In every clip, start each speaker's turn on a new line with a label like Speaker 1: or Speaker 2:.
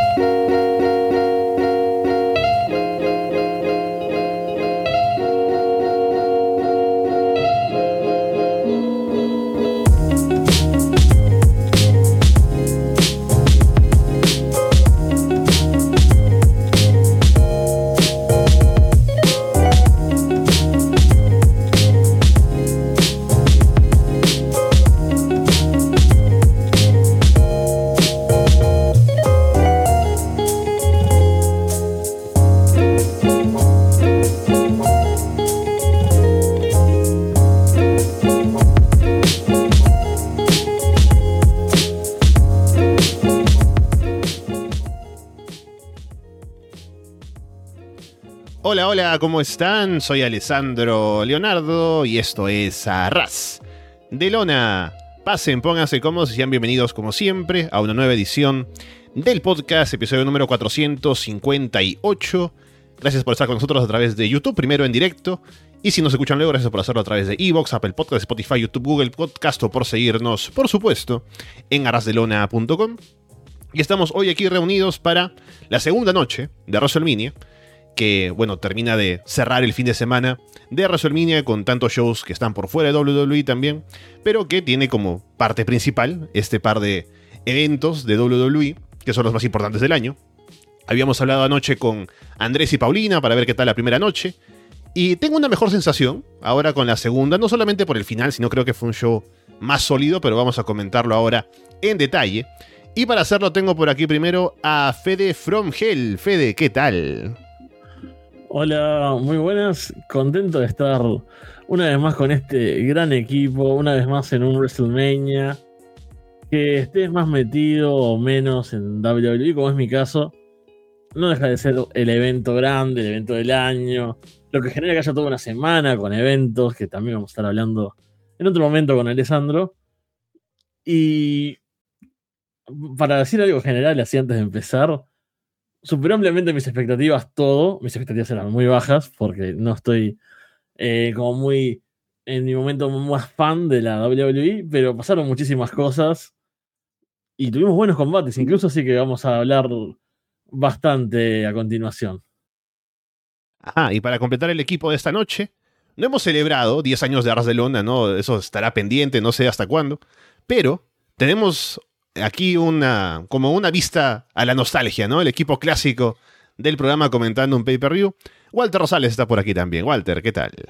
Speaker 1: Hola, hola, ¿cómo están? Soy Alessandro Leonardo y esto es Arras de Lona. Pasen, pónganse cómodos y sean bienvenidos como siempre a una nueva edición del podcast, episodio número 458. Gracias por estar con nosotros a través de YouTube, primero en directo. Y si nos escuchan luego, gracias por hacerlo a través de iVoox, Apple Podcast, Spotify, YouTube, Google Podcast o por seguirnos, por supuesto, en arrasdelona.com. Y estamos hoy aquí reunidos para la segunda noche de WrestleMania, que, bueno, termina de cerrar el fin de semana de WrestleMania con tantos shows que están por fuera de WWE también, pero que tiene como parte principal este par de eventos de WWE, que son los más importantes del año. Habíamos hablado anoche con Andrés y Paulina para ver qué tal la primera noche, y tengo una mejor sensación ahora con la segunda, no solamente por el final, sino creo que fue un show más sólido, pero vamos a comentarlo ahora en detalle. Y para hacerlo tengo por aquí primero a Fede from Hell. Fede, ¿qué tal?
Speaker 2: Hola, muy buenas, contento de estar una vez más con este gran equipo, una vez más en un WrestleMania, que estés más metido o menos en WWE, como es mi caso, no deja de ser el evento grande, el evento del año, lo que genera que haya toda una semana con eventos, que también vamos a estar hablando en otro momento con Alessandro. Y para decir algo general, así antes de empezar, superó ampliamente mis expectativas todo. Mis expectativas eran muy bajas porque no estoy como muy en mi momento más fan de la WWE, pero pasaron muchísimas cosas y tuvimos buenos combates incluso, así que vamos a hablar bastante a continuación.
Speaker 1: Ajá, y para completar el equipo de esta noche, no hemos celebrado 10 años de Arras de Lona, ¿no? Eso estará pendiente, no sé hasta cuándo, pero tenemos aquí como una vista a la nostalgia, ¿no? El equipo clásico del programa comentando un pay-per-view. Walter Rosales está por aquí también. Walter, ¿qué tal?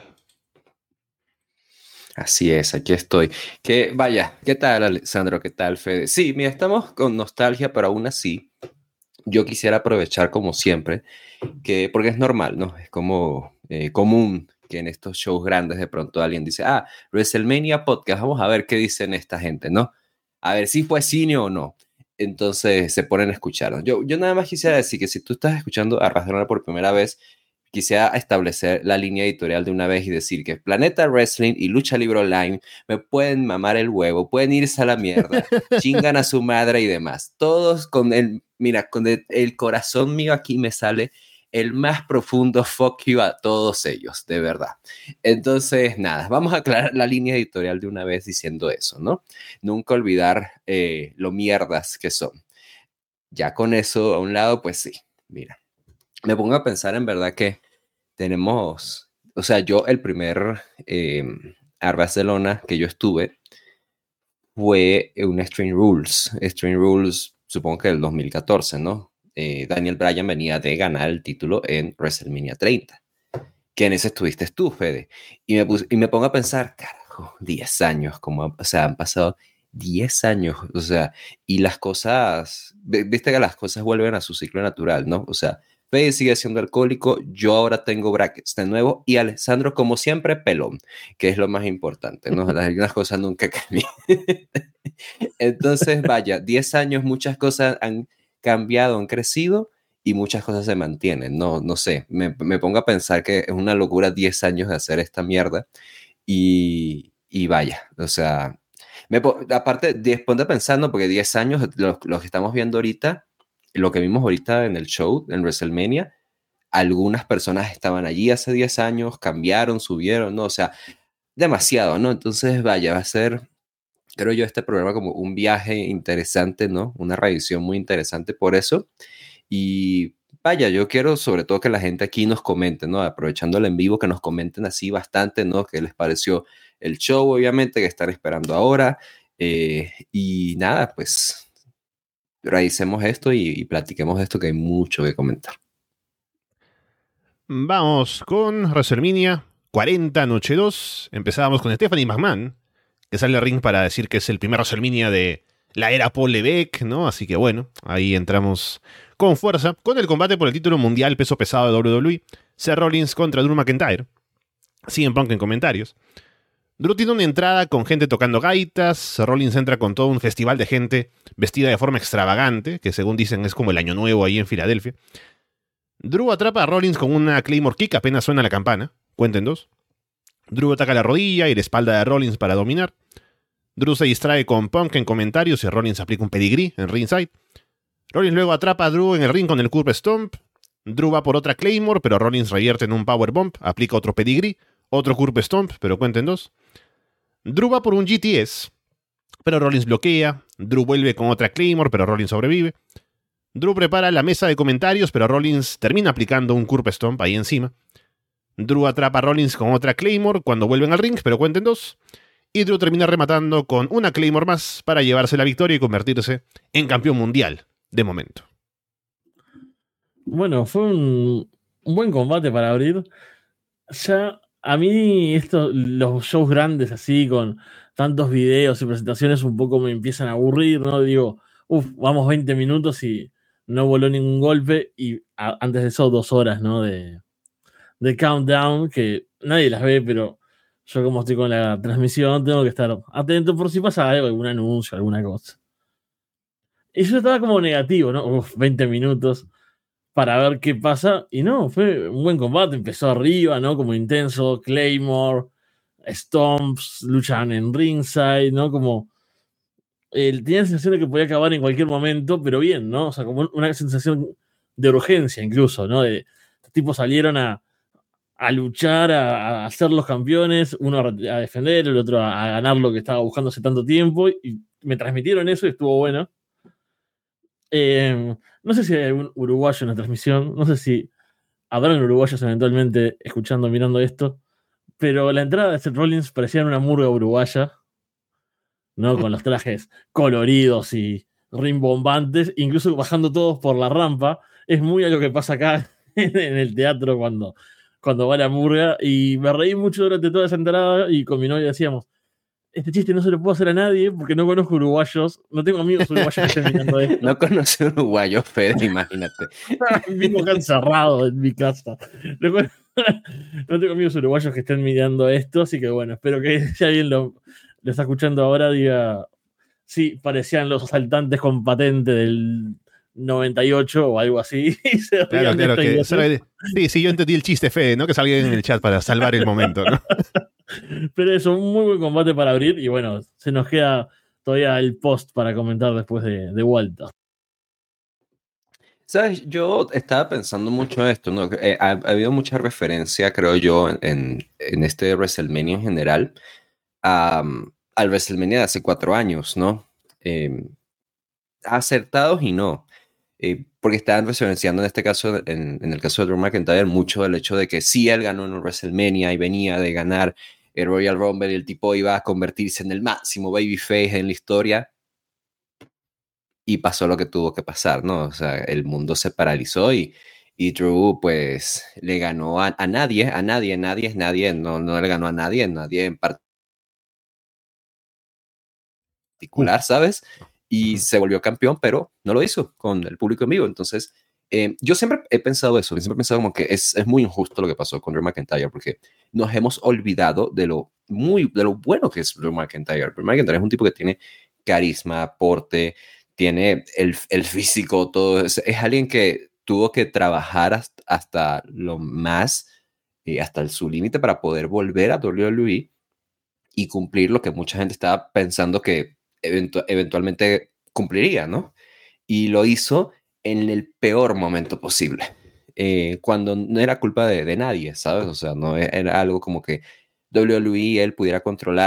Speaker 3: Así es, aquí estoy. Que vaya, ¿qué tal, Alessandro? ¿Qué tal, Fede? Sí, mira, estamos con nostalgia, pero aún así, yo quisiera aprovechar como siempre, porque es normal, ¿no? Es como común que en estos shows grandes de pronto alguien dice, WrestleMania Podcast, vamos a ver qué dicen esta gente, ¿no? A ver si fue cine o no. Entonces se ponen a escucharnos. Yo nada más quisiera decir que si tú estás escuchando a Arras de Lona por primera vez, quisiera establecer la línea editorial de una vez y decir que Planeta Wrestling y Lucha Libre Online me pueden mamar el huevo, pueden irse a la mierda, chingan a su madre y demás. Todos con el corazón mío aquí me sale el más profundo fuck you a todos ellos, de verdad. Entonces, nada, vamos a aclarar la línea editorial de una vez diciendo eso, ¿no? Nunca olvidar lo mierdas que son. Ya con eso a un lado, pues sí, mira. Me pongo a pensar en verdad que tenemos, o sea, yo el primer Art Barcelona que yo estuve fue un Extreme Rules. Extreme Rules, supongo que del 2014, ¿no? Daniel Bryan venía de ganar el título en WrestleMania 30. Que en ese estuviste tú, Fede. Y me pongo a pensar, carajo, 10 años, o sea, han pasado 10 años, o sea, y las cosas, viste que las cosas vuelven a su ciclo natural, ¿no? O sea, Fede sigue siendo alcohólico, yo ahora tengo brackets de nuevo y Alessandro, como siempre, pelón, que es lo más importante, ¿no? Las cosas nunca cambian. Entonces, vaya, 10 años, muchas cosas han cambiado, han crecido y muchas cosas se mantienen. No sé, me pongo a pensar que es una locura 10 años de hacer esta mierda y vaya, o sea, aparte, ponte pensando, porque 10 años, los que estamos viendo ahorita, lo que vimos ahorita en el show, en WrestleMania, algunas personas estaban allí hace 10 años, cambiaron, subieron, ¿no? O sea, demasiado, ¿no? Entonces, vaya, va a ser, creo yo, este programa como un viaje interesante, ¿no? Una revisión muy interesante por eso. Y vaya, yo quiero sobre todo que la gente aquí nos comente, ¿no? Aprovechando el en vivo, que nos comenten así bastante, ¿no? ¿Qué les pareció el show, obviamente, que están esperando ahora? Y nada, pues realicemos esto y platiquemos de esto, que hay mucho que comentar.
Speaker 1: Vamos con WrestleMania 40 Noche 2. Empezábamos con Stephanie McMahon, que sale al ring para decir que es el primer WrestleMania de la era Paul Levesque, ¿no? Así que bueno, ahí entramos con fuerza, con el combate por el título mundial peso pesado de WWE, Seth Rollins contra Drew McIntyre. CM Punk en comentarios. Drew tiene una entrada con gente tocando gaitas, Rollins entra con todo un festival de gente vestida de forma extravagante, que según dicen es como el Año Nuevo ahí en Filadelfia. Drew atrapa a Rollins con una Claymore Kick apenas suena la campana, cuenten dos. Drew ataca la rodilla y la espalda de Rollins para dominar. Drew se distrae con Punk en comentarios y Rollins aplica un pedigree en ringside. Rollins luego atrapa a Drew en el ring con el curb stomp. Drew va por otra Claymore, pero Rollins revierte en un powerbomb, aplica otro pedigree, otro curb stomp, pero cuenten dos. Drew va por un GTS, pero Rollins bloquea. Drew vuelve con otra Claymore, pero Rollins sobrevive. Drew prepara la mesa de comentarios, pero Rollins termina aplicando un curb stomp ahí encima. Drew atrapa a Rollins con otra Claymore cuando vuelven al ring, pero cuenten dos. Y Drew termina rematando con una Claymore más para llevarse la victoria y convertirse en campeón mundial, de momento.
Speaker 2: Bueno, fue un buen combate para abrir. Ya a mí los shows grandes así, con tantos videos y presentaciones, un poco me empiezan a aburrir, ¿no? Digo, vamos 20 minutos y no voló ningún golpe. Y antes de eso, 2 horas, ¿no? De countdown, que nadie las ve, pero yo como estoy con la transmisión, tengo que estar atento por si pasa algo, algún anuncio, alguna cosa. Y yo estaba como negativo, ¿no? 20 minutos para ver qué pasa. Y no, fue un buen combate. Empezó arriba, ¿no? Como intenso, Claymore, Stomps, luchan en ringside, ¿no? Como tenía la sensación de que podía acabar en cualquier momento, pero bien, ¿no? O sea, como una sensación de urgencia incluso, ¿no? Los tipos salieron a luchar, a ser los campeones, uno a defender, el otro a ganar lo que estaba buscando hace tanto tiempo, y me transmitieron eso y estuvo bueno. No sé si hay algún uruguayo en la transmisión, no sé si habrán uruguayos eventualmente escuchando, mirando esto, pero la entrada de Seth Rollins parecía una murga uruguaya, ¿no? Con los trajes coloridos y rimbombantes, incluso bajando todos por la rampa. Es muy a lo que pasa acá en el teatro cuando va la murga, y me reí mucho durante toda esa entrada, y con mi novia decíamos, este chiste no se lo puedo hacer a nadie porque no conozco uruguayos, no tengo amigos uruguayos que estén mirando esto.
Speaker 3: No conocí uruguayo, Fede, imagínate.
Speaker 2: Vivo acá encerrado en mi casa. No tengo amigos uruguayos que estén mirando esto, así que bueno, espero que si alguien lo está escuchando ahora diga, sí, parecían los asaltantes con patente del 98 o algo así.
Speaker 1: Claro, que sí, yo entendí el chiste, Fede, ¿no? Que salga en el chat para salvar el momento, ¿no?
Speaker 2: Pero eso, un muy buen combate para abrir, y bueno, se nos queda todavía el post para comentar después de vuelta.
Speaker 3: ¿Sabes? Yo estaba pensando mucho en esto, ¿no? Ha habido mucha referencia, creo yo, en este WrestleMania en general, al WrestleMania de hace 4 años, ¿no? Acertados y no. Porque estaban referenciando en este caso, en el caso de Drew McIntyre, mucho del hecho de que sí, él ganó en un WrestleMania y venía de ganar el Royal Rumble y el tipo iba a convertirse en el máximo babyface en la historia, y pasó lo que tuvo que pasar, ¿no? O sea, el mundo se paralizó y Drew pues le ganó a nadie, no le ganó a nadie en particular, ¿sabes? Y se volvió campeón, pero no lo hizo con el público en vivo. Entonces, yo siempre he pensado eso, siempre he pensado como que es muy injusto lo que pasó con Drew McIntyre, porque nos hemos olvidado de lo bueno que es Drew McIntyre. Drew McIntyre es un tipo que tiene carisma, porte, tiene el físico, todo. Es alguien que tuvo que trabajar hasta lo más, hasta su límite para poder volver a WWE y cumplir lo que mucha gente estaba pensando que eventualmente cumpliría, ¿no? Y lo hizo en el peor momento posible, cuando no era culpa de nadie, ¿sabes? O sea, no era algo como que WWE él pudiera controlar,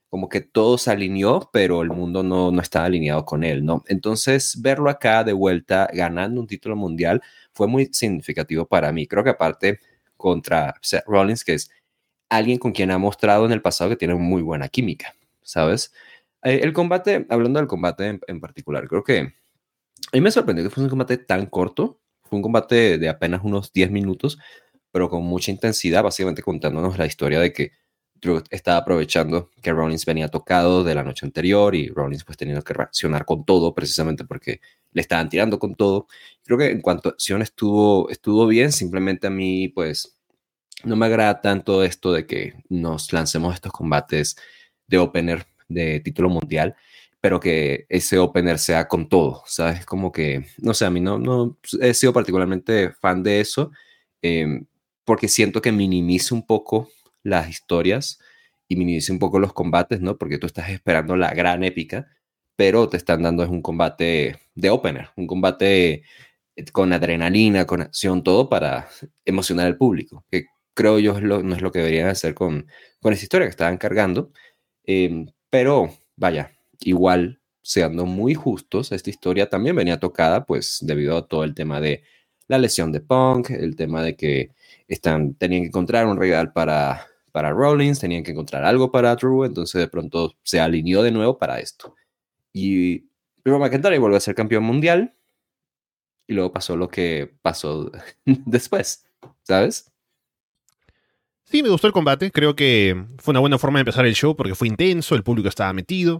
Speaker 3: como que todo se alineó, pero el mundo no estaba alineado con él, ¿no? Entonces, verlo acá de vuelta ganando un título mundial fue muy significativo para mí. Creo que aparte contra Seth Rollins, que es alguien con quien ha mostrado en el pasado que tiene muy buena química, ¿sabes? El combate, hablando del combate en particular, creo que a mí me sorprendió que fuese un combate tan corto. Fue un combate de apenas unos 10 minutos, pero con mucha intensidad, básicamente contándonos la historia de que Drew estaba aprovechando que Rollins venía tocado de la noche anterior y Rollins pues teniendo que reaccionar con todo, precisamente porque le estaban tirando con todo. Creo que en cuanto a acción estuvo bien, simplemente a mí pues no me agrada tanto esto de que nos lancemos estos combates de opener de título mundial, pero que ese opener sea con todo, ¿sabes? Como que, no sé, a mí no he sido particularmente fan de eso, eh, porque siento que minimiza un poco las historias y minimiza un poco los combates, ¿no? Porque tú estás esperando la gran épica, pero te están dando es un combate de opener, un combate con adrenalina, con acción, todo para emocionar al público, que creo yo no es lo que deberían hacer con esa historia que estaban cargando. Pero vaya, igual, siendo muy justos, esta historia también venía tocada, pues debido a todo el tema de la lesión de Punk, el tema de que tenían que encontrar un rival para Rollins, tenían que encontrar algo para Drew, entonces de pronto se alineó de nuevo para esto. Y Drew McIntyre volvió a ser campeón mundial, y luego pasó lo que pasó después, ¿sabes?
Speaker 1: Sí, me gustó el combate. Creo que fue una buena forma de empezar el show porque fue intenso, el público estaba metido.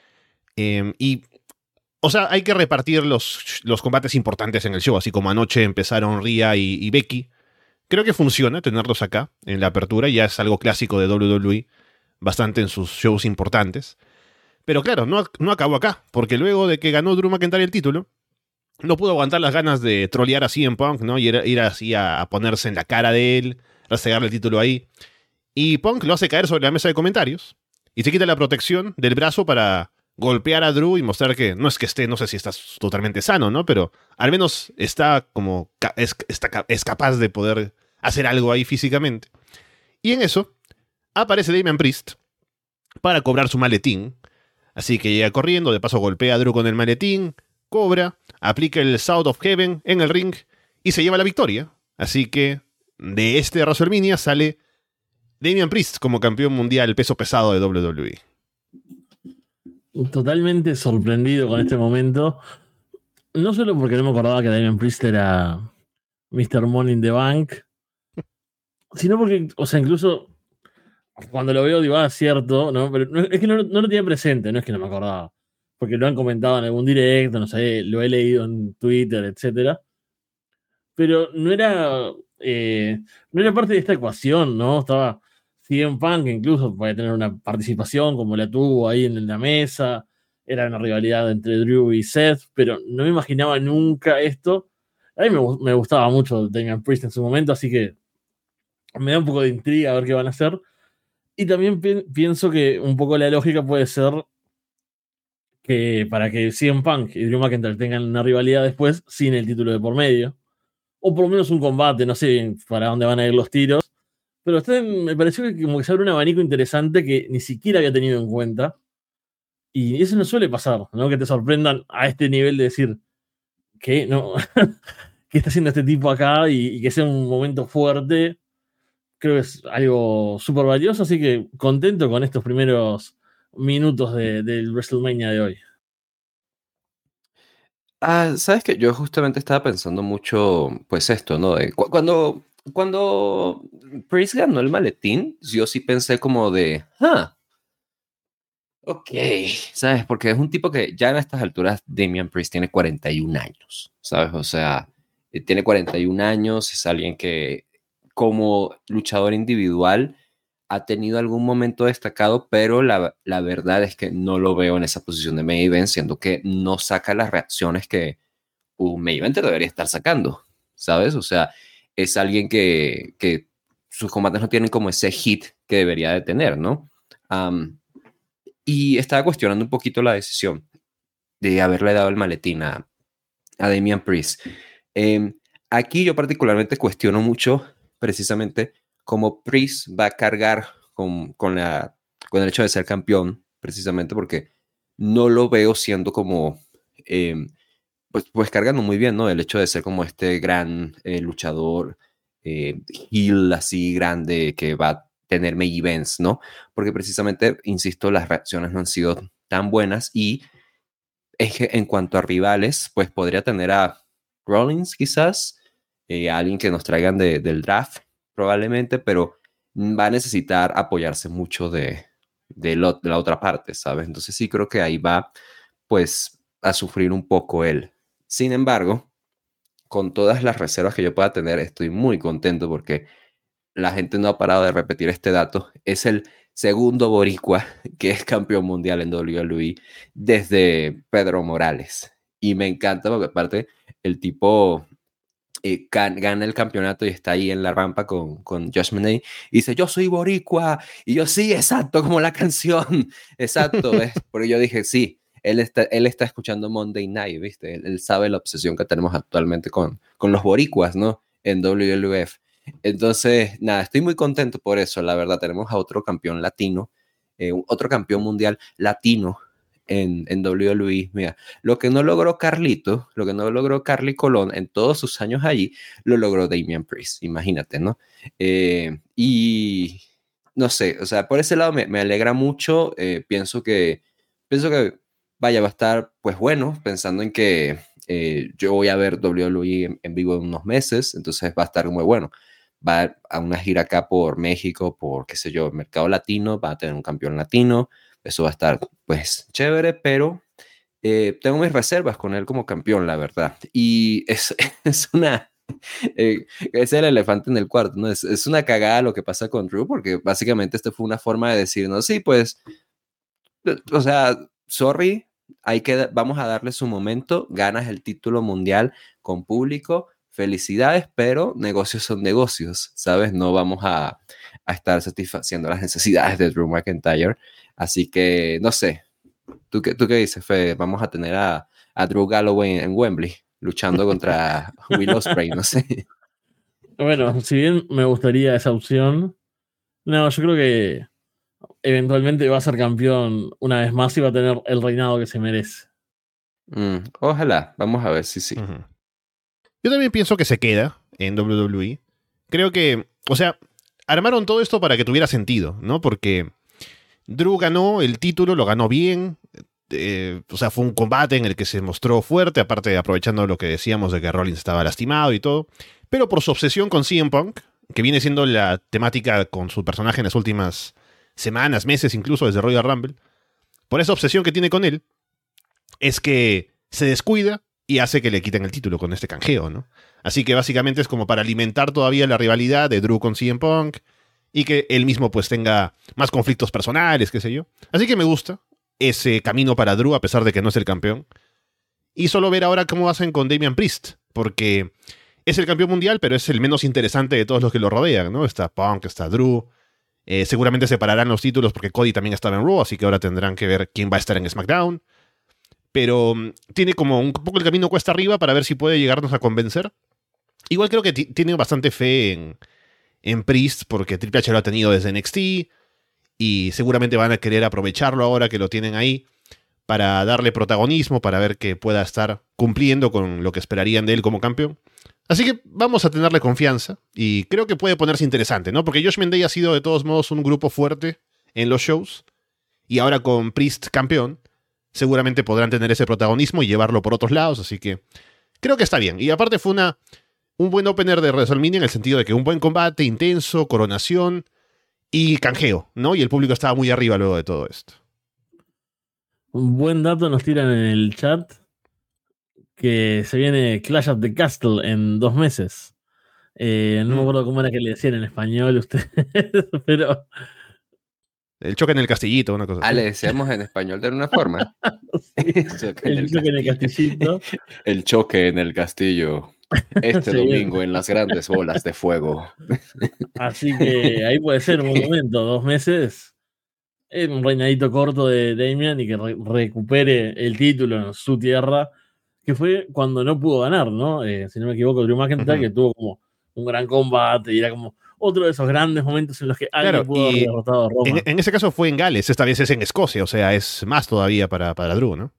Speaker 1: O sea, hay que repartir los combates importantes en el show, así como anoche empezaron Rhea y Becky. Creo que funciona tenerlos acá, en la apertura, ya es algo clásico de WWE, bastante en sus shows importantes. Pero claro, no acabó acá, porque luego de que ganó Drew McIntyre el título, no pudo aguantar las ganas de trolear a CM Punk, ¿no? Y ir así a ponerse en la cara de él, rastrearle el título ahí. Y Punk lo hace caer sobre la mesa de comentarios y se quita la protección del brazo para golpear a Drew y mostrar que no es que esté, no sé si está totalmente sano, ¿no? Pero al menos está como es capaz de poder hacer algo ahí físicamente. Y en eso aparece Damian Priest para cobrar su maletín. Así que llega corriendo, de paso golpea a Drew con el maletín, cobra, aplica el South of Heaven en el ring y se lleva la victoria. Así que de este WrestleMania sale Damian Priest como campeón mundial peso pesado de WWE.
Speaker 2: Totalmente sorprendido con este momento. No solo porque no me acordaba que Damian Priest era Mr. Money in the Bank, sino porque, o sea, incluso cuando lo veo digo, cierto, ¿no? Pero es que no lo tenía presente, no es que no me acordaba. Porque lo han comentado en algún directo, no sé, lo he leído en Twitter, etcétera. Pero no era parte de esta ecuación, ¿no? Estaba CM Punk, que incluso puede tener una participación como la tuvo ahí en la mesa. Era una rivalidad entre Drew y Seth, pero no me imaginaba nunca esto. A mí me gustaba mucho Damian Priest en su momento, así que me da un poco de intriga a ver qué van a hacer. Y también pienso que un poco la lógica puede ser que para que CM Punk y Drew McIntyre tengan una rivalidad después sin el título de por medio, o por lo menos un combate, no sé bien para dónde van a ir los tiros, pero me pareció que como que se abre un abanico interesante que ni siquiera había tenido en cuenta, y eso no suele pasar, ¿no? Que te sorprendan a este nivel de decir, ¿qué? No, ¿qué está haciendo este tipo acá? Y que sea un momento fuerte, creo que es algo súper valioso, así que contento con estos primeros minutos del WrestleMania de hoy.
Speaker 3: Sabes que yo justamente estaba pensando mucho, pues esto, ¿no? Cuando Priest ganó el maletín, yo sí pensé como de, ok, ¿sabes? Porque es un tipo que ya en estas alturas Damian Priest tiene 41 años, ¿sabes? O sea, tiene 41 años, es alguien que como luchador individual ha tenido algún momento destacado, pero la verdad es que no lo veo en esa posición de main event, siendo que no saca las reacciones que un main eventer debería estar sacando, ¿sabes? O sea, es alguien que sus combates no tienen como ese hit que debería de tener, ¿no? Y estaba cuestionando un poquito la decisión de haberle dado el maletín a Damian Priest. Aquí yo particularmente cuestiono mucho precisamente cómo Priest va a cargar con con el hecho de ser campeón, precisamente porque no lo veo siendo como, pues cargando muy bien, ¿no? El hecho de ser como este gran luchador, heel así grande que va a tener main events, ¿no? Porque precisamente, insisto, las reacciones no han sido tan buenas y es que en cuanto a rivales, pues podría tener a Rollins quizás, a alguien que nos traigan del draft probablemente, pero va a necesitar apoyarse mucho de la otra parte, ¿sabes? Entonces sí creo que ahí va pues a sufrir un poco él. Sin embargo, con todas las reservas que yo pueda tener, estoy muy contento porque la gente no ha parado de repetir este dato. Es el segundo boricua que es campeón mundial en WWE desde Pedro Morales. Y me encanta porque aparte el tipo gana el campeonato y está ahí en la rampa con Josh Monet y dice, yo soy boricua. Y yo, sí, exacto, como la canción. Exacto, ¿ves? Porque yo dije, sí, él está escuchando Monday Night, ¿viste? Él sabe la obsesión que tenemos actualmente con los boricuas, ¿no? En WWF. Entonces, nada, estoy muy contento por eso, la verdad. Tenemos a otro campeón latino, otro campeón mundial latino en WWE. Mira, lo que no logró Carlito, lo que no logró Carly Colón en todos sus años allí, lo logró Damian Priest, imagínate, ¿no? Y no sé, o sea, por ese lado me alegra mucho. Pienso que, vaya, va a estar, pues bueno, pensando en que yo voy a ver WWE en vivo en unos meses, entonces va a estar muy bueno. Va a una gira acá por México, por, qué sé yo, mercado latino, va a tener un campeón latino, eso va a estar, pues, chévere, pero tengo mis reservas con él como campeón, la verdad. Y es una... es el elefante en el cuarto, ¿no? Es una cagada lo que pasa con Drew, porque básicamente esto fue una forma de decir, no, sí, pues, o sea, sorry, vamos a darle su momento, ganas el título mundial con público, felicidades, pero negocios son negocios, ¿sabes? No vamos a estar satisfaciendo las necesidades de Drew McIntyre, así que, no sé, ¿tú qué dices, Fede? Vamos a tener a Drew Galloway en Wembley, luchando contra Will Ospreay, no sé.
Speaker 2: Bueno, si bien me gustaría esa opción, no, yo creo que eventualmente va a ser campeón una vez más y va a tener el reinado que se merece.
Speaker 3: Ojalá, vamos a ver si sí.
Speaker 1: Uh-huh. Yo también pienso que se queda en WWE. Creo que, o sea, armaron todo esto para que tuviera sentido, ¿no? Porque Drew ganó el título, lo ganó bien. O sea, fue un combate en el que se mostró fuerte, aparte de aprovechando lo que decíamos de que Rollins estaba lastimado y todo. Pero por su obsesión con CM Punk, que viene siendo la temática con su personaje en las últimas semanas, meses, incluso desde Royal Rumble, por esa obsesión que tiene con él, es que se descuida y hace que le quiten el título con este canjeo, ¿no? Así que básicamente es como para alimentar todavía la rivalidad de Drew con CM Punk y que él mismo pues tenga más conflictos personales, qué sé yo. Así que me gusta ese camino para Drew a pesar de que no es el campeón. Y solo ver ahora cómo hacen con Damian Priest, porque es el campeón mundial, pero es el menos interesante de todos los que lo rodean, ¿no? Está Punk, está Drew. Seguramente separarán los títulos porque Cody también estaba en Raw, así que ahora tendrán que ver quién va a estar en SmackDown. Pero tiene como un poco el camino cuesta arriba para ver si puede llegarnos a convencer. Igual creo que tiene bastante fe en Priest, porque Triple H lo ha tenido desde NXT, y seguramente van a querer aprovecharlo ahora que lo tienen ahí, para darle protagonismo, para ver que pueda estar cumpliendo con lo que esperarían de él como campeón. Así que vamos a tenerle confianza, y creo que puede ponerse interesante, ¿no? Porque Josh Mendey ha sido de todos modos un grupo fuerte en los shows, y ahora con Priest campeón, seguramente podrán tener ese protagonismo y llevarlo por otros lados, así que creo que está bien. Y aparte fue un buen opener de WrestleMania en el sentido de que un buen combate, intenso, coronación y canjeo, ¿no? Y el público estaba muy arriba luego de todo esto.
Speaker 2: Un buen dato nos tiran en el chat que se viene Clash of the Castle en 2 meses. No me acuerdo cómo era que le decían en español ustedes, pero...
Speaker 1: El choque en el castillito, una cosa así.
Speaker 3: Le decíamos en español de alguna forma.
Speaker 2: Sí, el choque en el castillito.
Speaker 3: El choque en el castillo. Este
Speaker 2: Sí,
Speaker 3: domingo en las grandes bolas de fuego.
Speaker 2: Así que ahí puede ser un momento, 2 meses. Un reinadito corto de Damian y que recupere el título en su tierra, que fue cuando no pudo ganar, ¿no? Si no me equivoco, Drew McIntyre, que tuvo como un gran combate y era como otro de esos grandes momentos en los que alguien
Speaker 1: Claro,
Speaker 2: pudo haber
Speaker 1: y
Speaker 2: derrotado a Roman.
Speaker 1: en ese caso fue en Gales, esta vez es en Escocia, o sea, es más todavía para Drew, ¿no?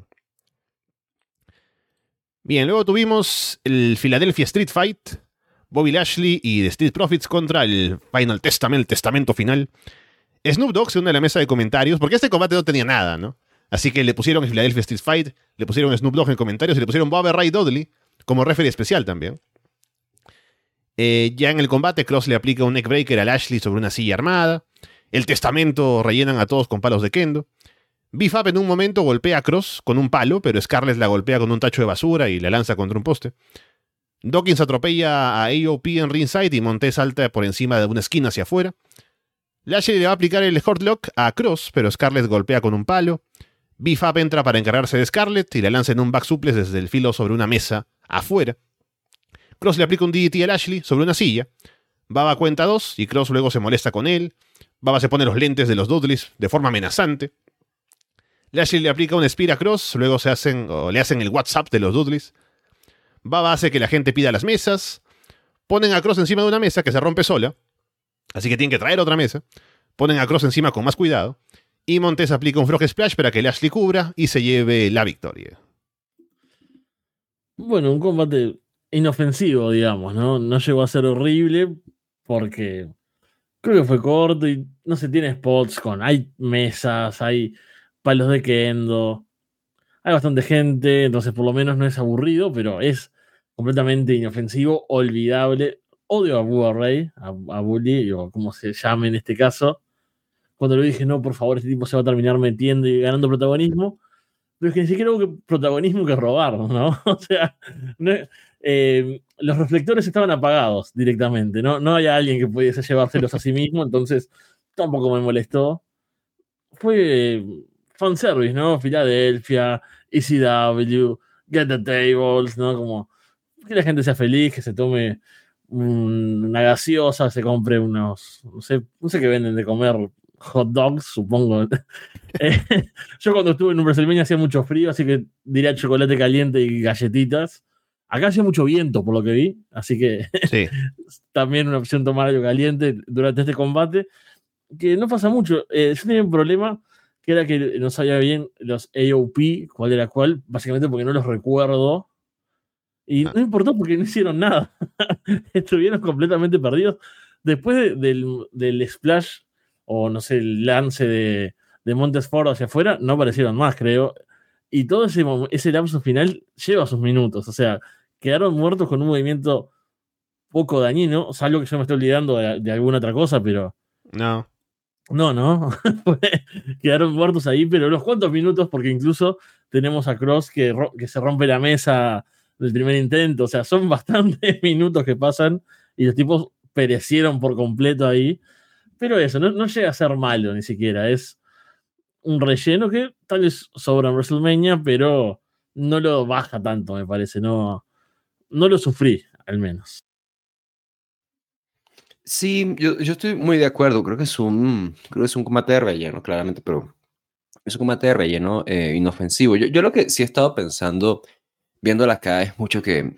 Speaker 1: Bien, luego tuvimos el Philadelphia Street Fight, Bobby Lashley y The Street Profits contra el Final Testament, el testamento final. Snoop Dogg se une a la mesa de comentarios, porque este combate no tenía nada, ¿no? Así que le pusieron el Philadelphia Street Fight, le pusieron Snoop Dogg en comentarios y le pusieron Bobby Ray Dudley como referee especial también. Ya en el combate, Cross le aplica un neckbreaker a Lashley sobre una silla armada. El testamento rellenan a todos con palos de kendo. Bifab en un momento golpea a Cross con un palo, pero Scarlett la golpea con un tacho de basura y la lanza contra un poste. Dawkins atropella a AOP en ringside y Montez salta por encima de una esquina hacia afuera. Lashley le va a aplicar el Hurt Lock a Cross, pero Scarlett golpea con un palo. Bifab entra para encargarse de Scarlett y la lanza en un back suplex desde el filo sobre una mesa afuera. Cross le aplica un DDT a Lashley sobre una silla. Baba cuenta 2 y Cross luego se molesta con él. Baba se pone los lentes de los Dudleys de forma amenazante. Lashley le aplica un spear a Cross, luego le hacen el WhatsApp de los Dudleys. Baba hace que la gente pida las mesas. Ponen a Cross encima de una mesa que se rompe sola, así que tienen que traer otra mesa. Ponen a Cross encima con más cuidado. Y Montez aplica un Frog Splash para que Lashley cubra y se lleve la victoria.
Speaker 2: Bueno, un combate inofensivo, digamos, ¿no? No llegó a ser horrible porque creo que fue corto y no se tiene spots hay mesas, hay palos de kendo, hay bastante gente, entonces por lo menos no es aburrido, pero es completamente inofensivo, olvidable. Odio a Bubba Ray, a Bully, o como se llame en este caso. Cuando le dije, no, por favor, este tipo se va a terminar metiendo y ganando protagonismo. Pero es que ni siquiera hubo protagonismo que robar, ¿no? O sea, los reflectores estaban apagados directamente, ¿no? No había alguien que pudiese llevárselos a sí mismo, entonces tampoco me molestó. Fue fanservice, ¿no? Filadelfia, ECW, Get the Tables, ¿no? Como que la gente sea feliz, que se tome una gaseosa, se compre unos, no sé qué venden de comer, hot dogs, supongo. Yo cuando estuve en un WrestleMania hacía mucho frío, así que diría chocolate caliente y galletitas. Acá hacía mucho viento, por lo que vi, así que
Speaker 1: Sí.
Speaker 2: también una opción tomar algo caliente durante este combate, que no pasa mucho. Yo tenía un problema, que era que no sabía bien los AOP, cuál era cuál, básicamente porque no los recuerdo. Y no importó porque no hicieron nada. Estuvieron completamente perdidos. Después del splash, o no sé, el lance de Montesfort hacia afuera, no aparecieron más, creo. Y todo ese lapso final lleva sus minutos. O sea, quedaron muertos con un movimiento poco dañino, salvo que yo me estoy olvidando de alguna otra cosa, pero
Speaker 1: No.
Speaker 2: no. Quedaron muertos ahí, pero unos cuantos minutos, porque incluso tenemos a Cross que se rompe la mesa del primer intento. O sea, son bastantes minutos que pasan y los tipos perecieron por completo ahí. Pero eso, no llega a ser malo ni siquiera. Es un relleno que tal vez sobra en WrestleMania, pero no lo baja tanto, me parece. No lo sufrí, al menos.
Speaker 3: Sí, yo estoy muy de acuerdo. Creo que es un combate de relleno, claramente, pero es un combate de relleno inofensivo. Yo lo que sí he estado pensando, viéndola acá, es mucho que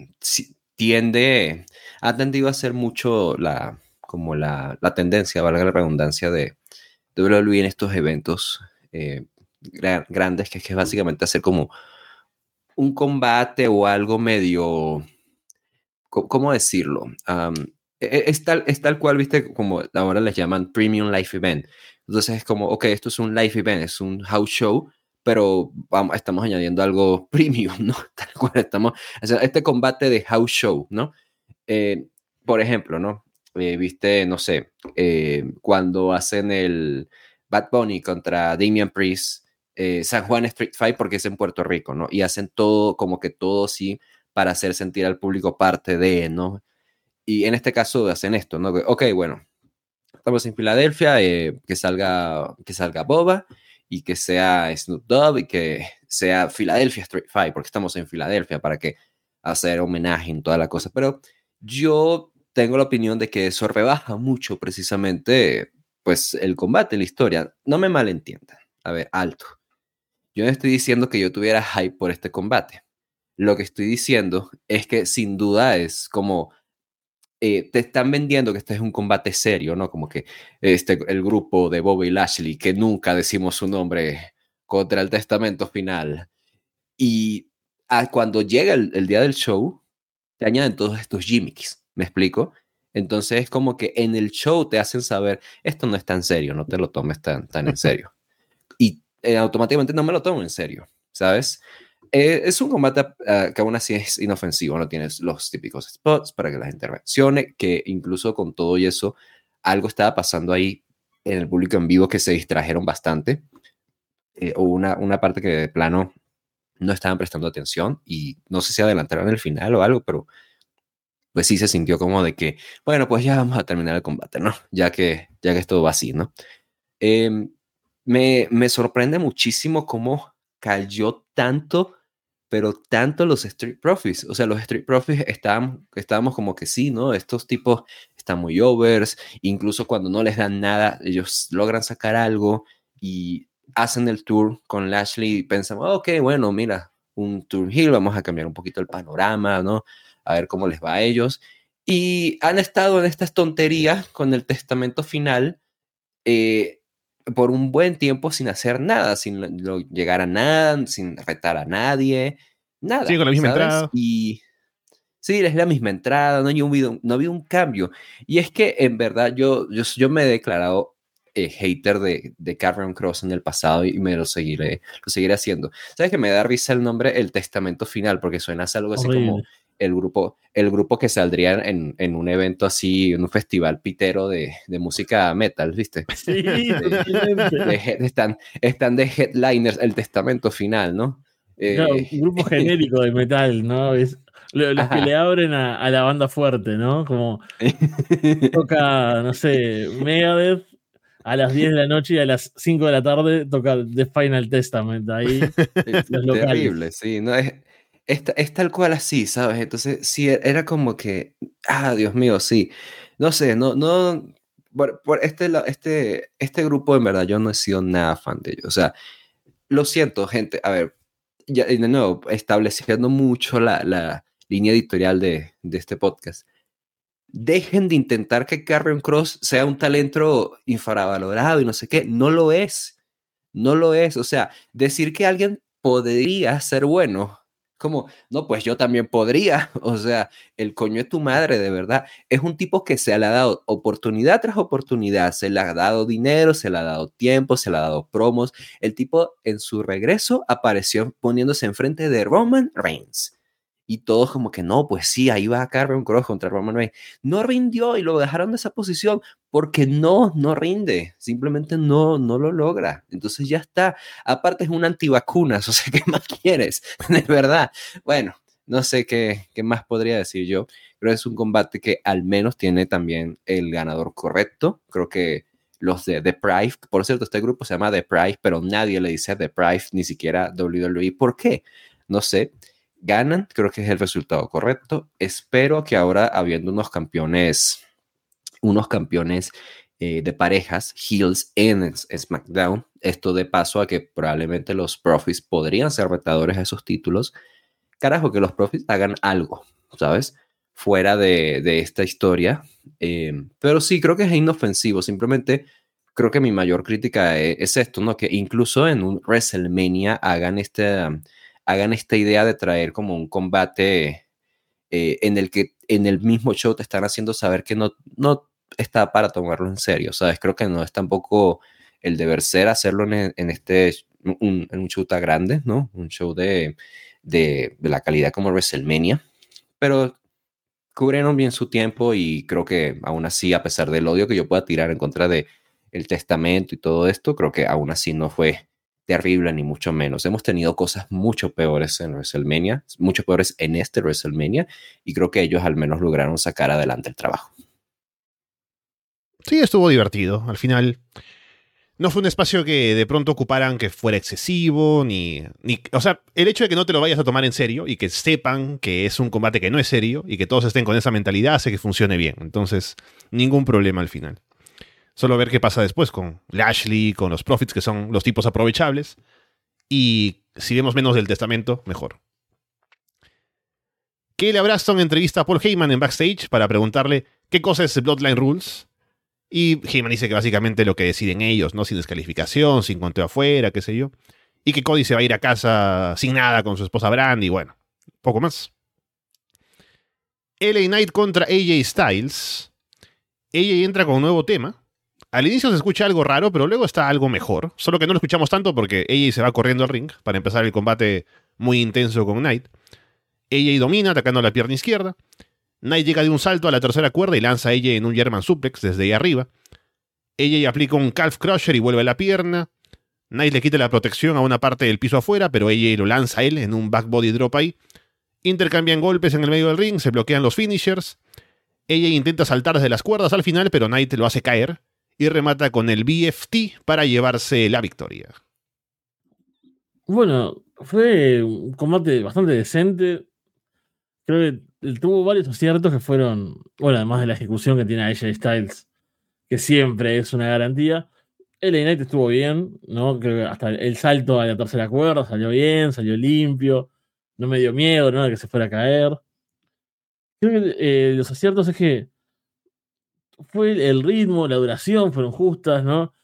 Speaker 3: ha tendido a ser mucho la tendencia, valga la redundancia, de WWE en estos eventos grandes, que es básicamente hacer como un combate o algo medio, ¿cómo decirlo? Es tal cual, viste, como ahora les llaman Premium Live Event. Entonces es como, ok, esto es un live event, es un house show, pero estamos añadiendo algo premium, ¿no? Tal cual o sea, este combate de house show, ¿no? Por ejemplo, ¿no? Viste, no sé, cuando hacen el Bad Bunny contra Damian Priest, San Juan Street Fight, porque es en Puerto Rico, ¿no? Y hacen todo, como que todo sí, para hacer sentir al público parte de, ¿no? Y en este caso hacen esto, ¿no? Ok, bueno, estamos en Filadelfia, que salga Boba y que sea Snoop Dogg y que sea Philadelphia Street Fight, porque estamos en Filadelfia para que hacer homenaje en toda la cosa. Pero yo tengo la opinión de que eso rebaja mucho precisamente pues el combate, la historia. No me malentiendan. A ver, alto. Yo no estoy diciendo que yo tuviera hype por este combate. Lo que estoy diciendo es que sin duda es como te están vendiendo que este es un combate serio, ¿no? Como que el grupo de Bobby Lashley, que nunca decimos su nombre, contra el testamento final. Y cuando llega el día del show, te añaden todos estos gimmicks, ¿me explico? Entonces es como que en el show te hacen saber, esto no es tan serio, no te lo tomes tan en serio. Y automáticamente no me lo tomo en serio, ¿sabes? Es un combate que aún así es inofensivo, no tienes los típicos spots para que las intervenciones, que incluso con todo y eso, algo estaba pasando ahí en el público en vivo que se distrajeron bastante, o una parte que de plano no estaban prestando atención y no sé si adelantaron el final o algo, pero pues sí se sintió como de que, bueno, pues ya vamos a terminar el combate, ¿no? Ya que esto va así, ¿no? Eh, me sorprende muchísimo cómo cayó tanto, pero tanto los Street Profits. O sea, los Street Profits estábamos como que sí, ¿no? Estos tipos están muy overs, incluso cuando no les dan nada, ellos logran sacar algo y hacen el tour con Lashley y pensamos, ok, bueno, mira, un tour heel, vamos a cambiar un poquito el panorama, ¿no? A ver cómo les va a ellos. Y han estado en estas tonterías con el testamento final. Por un buen tiempo sin hacer nada, sin llegar a nada, sin retar a nadie,
Speaker 1: Sigue
Speaker 3: nada,
Speaker 1: con la misma
Speaker 3: ¿sabes?
Speaker 1: entrada.
Speaker 3: Y sí, es la misma entrada, no ha habido un cambio. Y es que en verdad yo me he declarado hater de Karrion Kross en el pasado y lo seguiré haciendo. ¿Sabes que me da risa el nombre El Testamento Final? Porque suena a algo así como
Speaker 2: Horrible.
Speaker 3: el grupo que saldría en un evento así, en un festival pitero de música metal, ¿viste?
Speaker 2: Sí, totalmente.
Speaker 3: Están de headliners El Testamento Final, ¿no?
Speaker 2: Claro,
Speaker 3: Eh,
Speaker 2: un grupo genérico de metal, ¿no? Es los que le
Speaker 3: ajá.
Speaker 2: abren a la banda fuerte, ¿no? Como toca, no sé, Megadeth a las 10 de la noche y a las 5 de la tarde toca The Final Testament, ahí los
Speaker 3: Terrible,
Speaker 2: locales.
Speaker 3: sí, no es tal cual así, ¿sabes? Entonces, sí, era como que, Dios mío, sí, no sé, no, por este grupo en verdad yo no he sido nada fan de ellos, o sea, lo siento, gente, a ver, ya, y de nuevo, estableciendo mucho la línea editorial de este podcast. Dejen de intentar que Karrion Kross sea un talento infravalorado y no sé qué, no lo es. No lo es. O sea, decir que alguien podría ser bueno, como, no, pues yo también podría. O sea, el coño de tu madre, de verdad. Es un tipo que se le ha dado oportunidad tras oportunidad. Se le ha dado dinero, se le ha dado tiempo, se le ha dado promos. El tipo en su regreso apareció poniéndose enfrente de Roman Reigns. Y todos como que no, pues sí, ahí va a Karrion Kross contra Roman Reigns. No rindió y lo dejaron de esa posición porque no rinde, simplemente no lo logra. Entonces ya está. Aparte es un antivacunas, o sea, ¿qué más quieres? De verdad. Bueno, no sé qué más podría decir yo. Creo que es un combate que al menos tiene también el ganador correcto. Creo que los de The Price, por cierto, este grupo se llama The Price, pero nadie le dice The Price, ni siquiera WWE. ¿Por qué? No sé. Ganan, creo que es el resultado correcto. Espero que ahora, habiendo unos campeones de parejas, heels en SmackDown. Esto de paso a que probablemente los Profits podrían ser retadores a esos títulos. Carajo, que los Profits hagan algo, ¿sabes? Fuera de esta historia. Pero sí, creo que es inofensivo. Simplemente creo que mi mayor crítica es esto, ¿no? Que incluso en un WrestleMania hagan esta idea de traer como un combate en el que en el mismo show te están haciendo saber que no está para tomarlo en serio, ¿sabes? Creo que no es tampoco el deber ser hacerlo en un show tan grande, ¿no? Un show de la calidad como WrestleMania, pero cubrieron bien su tiempo y creo que aún así, a pesar del odio que yo pueda tirar en contra de el testamento y todo esto, creo que aún así no fue terrible ni mucho menos. Hemos tenido cosas mucho peores en WrestleMania, mucho peores en este WrestleMania, y creo que ellos al menos lograron sacar adelante el trabajo.
Speaker 1: Sí, estuvo divertido. Al final, no fue un espacio que de pronto ocuparan que fuera excesivo, o sea, el hecho de que no te lo vayas a tomar en serio y que sepan que es un combate que no es serio y que todos estén con esa mentalidad hace que funcione bien. Entonces, ningún problema al final. Solo ver qué pasa después con Lashley, con los Profits, que son los tipos aprovechables. Y si vemos menos del testamento, mejor. Kelly Braston entrevista a Paul Heyman en backstage para preguntarle qué cosa es Bloodline Rules. Y Heyman dice que básicamente lo que deciden ellos, ¿no? Sin descalificación, sin conteo afuera, qué sé yo. Y que Cody se va a ir a casa sin nada con su esposa Brandi, y bueno, poco más. LA Knight contra AJ Styles. AJ entra con un nuevo tema. Al inicio se escucha algo raro, pero luego está algo mejor. Solo que no lo escuchamos tanto porque AJ se va corriendo al ring para empezar el combate muy intenso con Knight. AJ domina atacando la pierna izquierda. Knight llega de un salto a la tercera cuerda y lanza a AJ en un German suplex desde ahí arriba. AJ aplica un calf crusher y vuelve a la pierna. Knight le quita la protección a una parte del piso afuera, pero AJ lo lanza a él en un back body drop ahí. Intercambian golpes en el medio del ring, se bloquean los finishers. AJ intenta saltar desde las cuerdas al final, pero Knight lo hace caer y remata con el BFT para llevarse la victoria.
Speaker 2: Bueno, fue un combate bastante decente. Creo que tuvo varios aciertos que fueron, bueno, además de la ejecución que tiene AJ Styles, que siempre es una garantía. LA Knight estuvo bien, ¿no? Creo que hasta el salto a la tercera cuerda salió bien, salió limpio. No me dio miedo, ¿no? De que se fuera a caer. Creo que los aciertos es que fue el ritmo, la duración fueron justas, ¿no?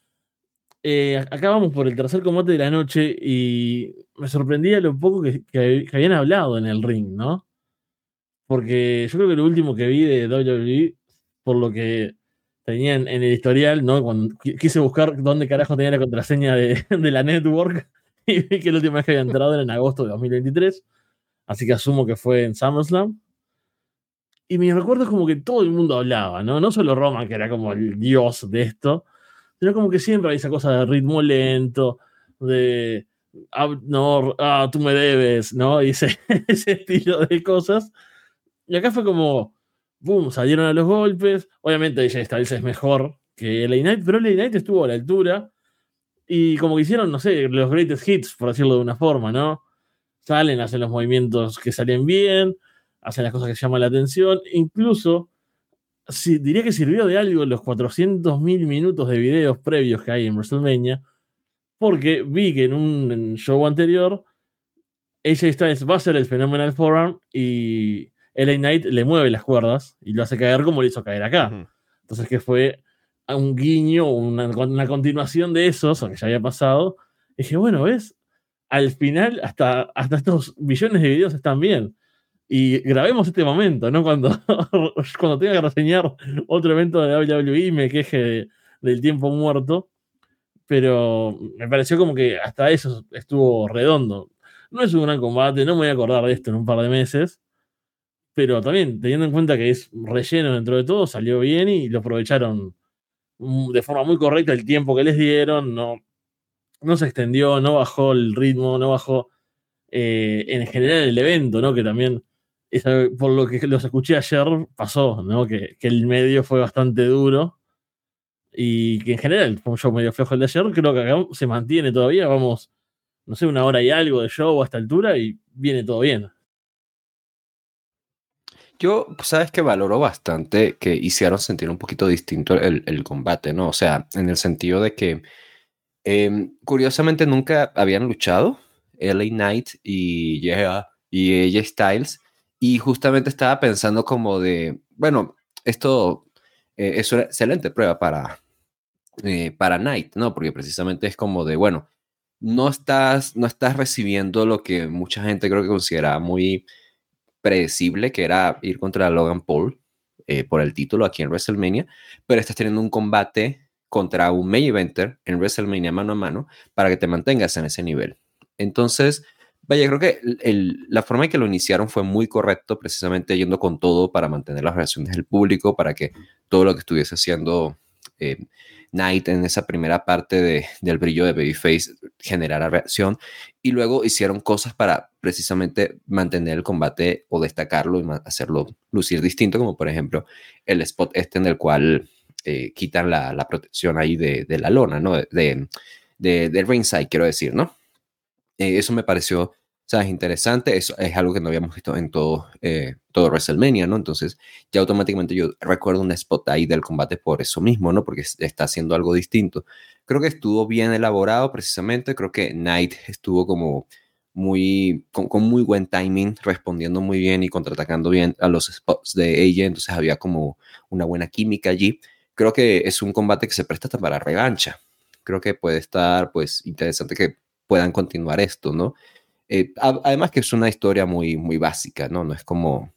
Speaker 2: Acá vamos por el tercer combate de la noche y me sorprendía lo poco que habían hablado en el ring, ¿no? Porque yo creo que lo último que vi de WWE, por lo que tenía en el historial, ¿no? Cuando quise buscar dónde carajo tenía la contraseña de la network y vi que la última vez que había entrado era en agosto de 2023, así que asumo que fue en SummerSlam. Y mi recuerdo es como que todo el mundo hablaba, ¿no? No solo Roman, que era como el dios de esto, sino como que siempre hay esa cosa de ritmo lento, de no, tú me debes, ¿no? Y ese estilo de cosas. Y acá fue como, boom, salieron a los golpes. Obviamente AJ Styles es mejor que LA Knight, pero LA Knight estuvo a la altura. Y como que hicieron, no sé, los greatest hits, por decirlo de una forma, ¿no? Salen, hacen los movimientos que salen bien, hacen las cosas que llaman la atención. Incluso, diría que sirvió de algo los 400.000 minutos de videos previos que hay en WrestleMania, porque vi que en un show anterior AJ Styles va a hacer el Phenomenal Forearm y LA Knight le mueve las cuerdas y lo hace caer como le hizo caer acá.
Speaker 1: Uh-huh.
Speaker 2: Entonces, que fue un guiño, una continuación de esos, o que ya había pasado. Y dije, bueno, ¿ves? Al final, hasta estos billones de videos están bien. Y grabemos este momento, ¿no? Cuando tenga que reseñar otro evento de WWE y me queje del tiempo muerto. Pero me pareció como que hasta eso estuvo redondo. No es un gran combate, no me voy a acordar de esto en un par de meses. Pero también, teniendo en cuenta que es relleno dentro de todo, salió bien y lo aprovecharon de forma muy correcta el tiempo que les dieron. No se extendió, no bajó el ritmo, no bajó en general el evento, ¿no? Que también, por lo que los escuché ayer, pasó, ¿no? Que el medio fue bastante duro y que en general fue un show medio flojo el de ayer. Creo que acá se mantiene todavía, vamos, no sé, una hora y algo de show a esta altura y viene todo bien.
Speaker 3: Yo, sabes que valoro bastante que hicieron sentir un poquito distinto el combate, ¿no? O sea, en el sentido de que curiosamente nunca habían luchado LA Knight y AJ Styles, y justamente estaba pensando como de, bueno, esto es una excelente prueba para Knight, ¿no? Porque precisamente es como de, bueno, no estás recibiendo lo que mucha gente creo que consideraba muy predecible, que era ir contra Logan Paul por el título aquí en WrestleMania, pero estás teniendo un combate contra un main eventer en WrestleMania mano a mano para que te mantengas en ese nivel. Entonces, vaya, creo que la forma en que lo iniciaron fue muy correcto, precisamente yendo con todo para mantener las reacciones del público, para que todo lo que estuviese haciendo Knight en esa primera parte del brillo de Babyface generara reacción, y luego hicieron cosas para precisamente mantener el combate o destacarlo y hacerlo lucir distinto, como por ejemplo el spot en el cual quitan la protección ahí de la lona, ¿no? Del ringside, quiero decir, ¿no? Eso me pareció, ¿sabes? Interesante. Eso es algo que no habíamos visto en todo WrestleMania, ¿no? Entonces, ya automáticamente yo recuerdo un spot ahí del combate por eso mismo, ¿no? Porque está haciendo algo distinto. Creo que estuvo bien elaborado, precisamente. Creo que Knight estuvo como con muy buen timing, respondiendo muy bien y contraatacando bien a los spots de AJ, entonces había como una buena química allí. Creo que es un combate que se presta hasta para revancha. Creo que puede estar, pues, interesante que puedan continuar esto, ¿no? Además que es una historia muy, muy básica, ¿no? No es como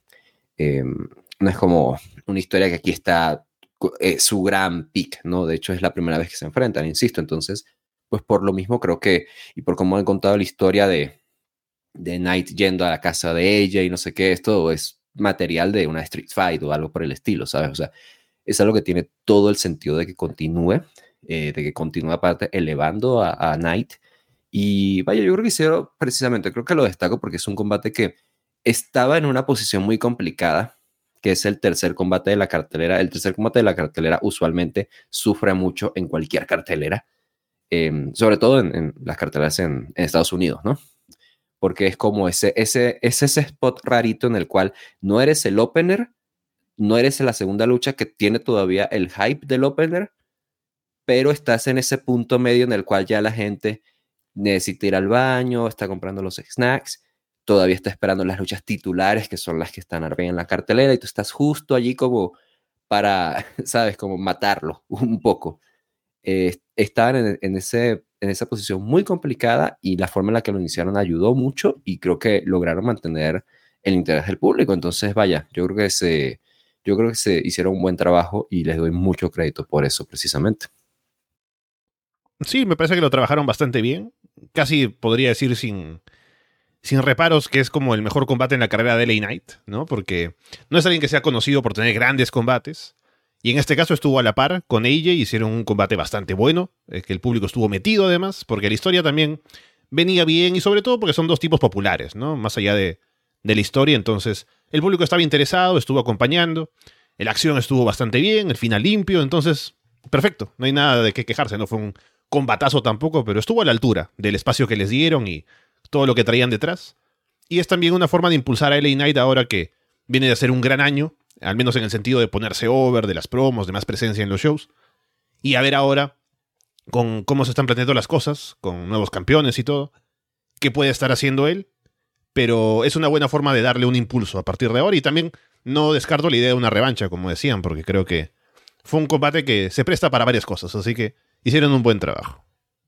Speaker 3: una historia que aquí está su gran pick, ¿no? De hecho, es la primera vez que se enfrentan, insisto. Entonces, pues por lo mismo creo que, y por cómo han contado la historia de Knight yendo a la casa de ella y no sé qué, esto es material de una Street Fight o algo por el estilo, ¿sabes? O sea, es algo que tiene todo el sentido de que continúe aparte elevando a Knight. Y vaya, yo creo que hicieron precisamente, creo que lo destaco porque es un combate que estaba en una posición muy complicada, que es el tercer combate de la cartelera. El tercer combate de la cartelera usualmente sufre mucho en cualquier cartelera, sobre todo en las carteleras en Estados Unidos, ¿no? Porque es como ese spot rarito en el cual no eres el opener, no eres en la segunda lucha que tiene todavía el hype del opener, pero estás en ese punto medio en el cual ya la gente necesita ir al baño, está comprando los snacks, todavía está esperando las luchas titulares, que son las que están arriba en la cartelera, y tú estás justo allí como para, ¿sabes? Como matarlo un poco. Estaban en esa posición muy complicada y la forma en la que lo iniciaron ayudó mucho y creo que lograron mantener el interés del público. Entonces, vaya, yo creo que se hicieron un buen trabajo y les doy mucho crédito por eso precisamente.
Speaker 1: Sí, me parece que lo trabajaron bastante bien. Casi podría decir sin reparos que es como el mejor combate en la carrera de LA Knight, ¿no? Porque no es alguien que sea conocido por tener grandes combates. Y en este caso estuvo a la par con AJ, hicieron un combate bastante bueno, que el público estuvo metido además, porque la historia también venía bien y sobre todo porque son dos tipos populares, ¿no? Más allá de la historia, entonces el público estaba interesado, estuvo acompañando, la acción estuvo bastante bien, el final limpio, entonces perfecto, no hay nada de qué quejarse, no fue un combatazo tampoco, pero estuvo a la altura del espacio que les dieron y todo lo que traían detrás. Y es también una forma de impulsar a LA Knight ahora que viene de ser un gran año, al menos en el sentido de ponerse over, de las promos, de más presencia en los shows. Y a ver ahora, con cómo se están planteando las cosas, con nuevos campeones y todo, qué puede estar haciendo él. Pero es una buena forma de darle un impulso a partir de ahora. Y también no descarto la idea de una revancha, como decían, porque creo que fue un combate que se presta para varias cosas. Así que hicieron un buen trabajo.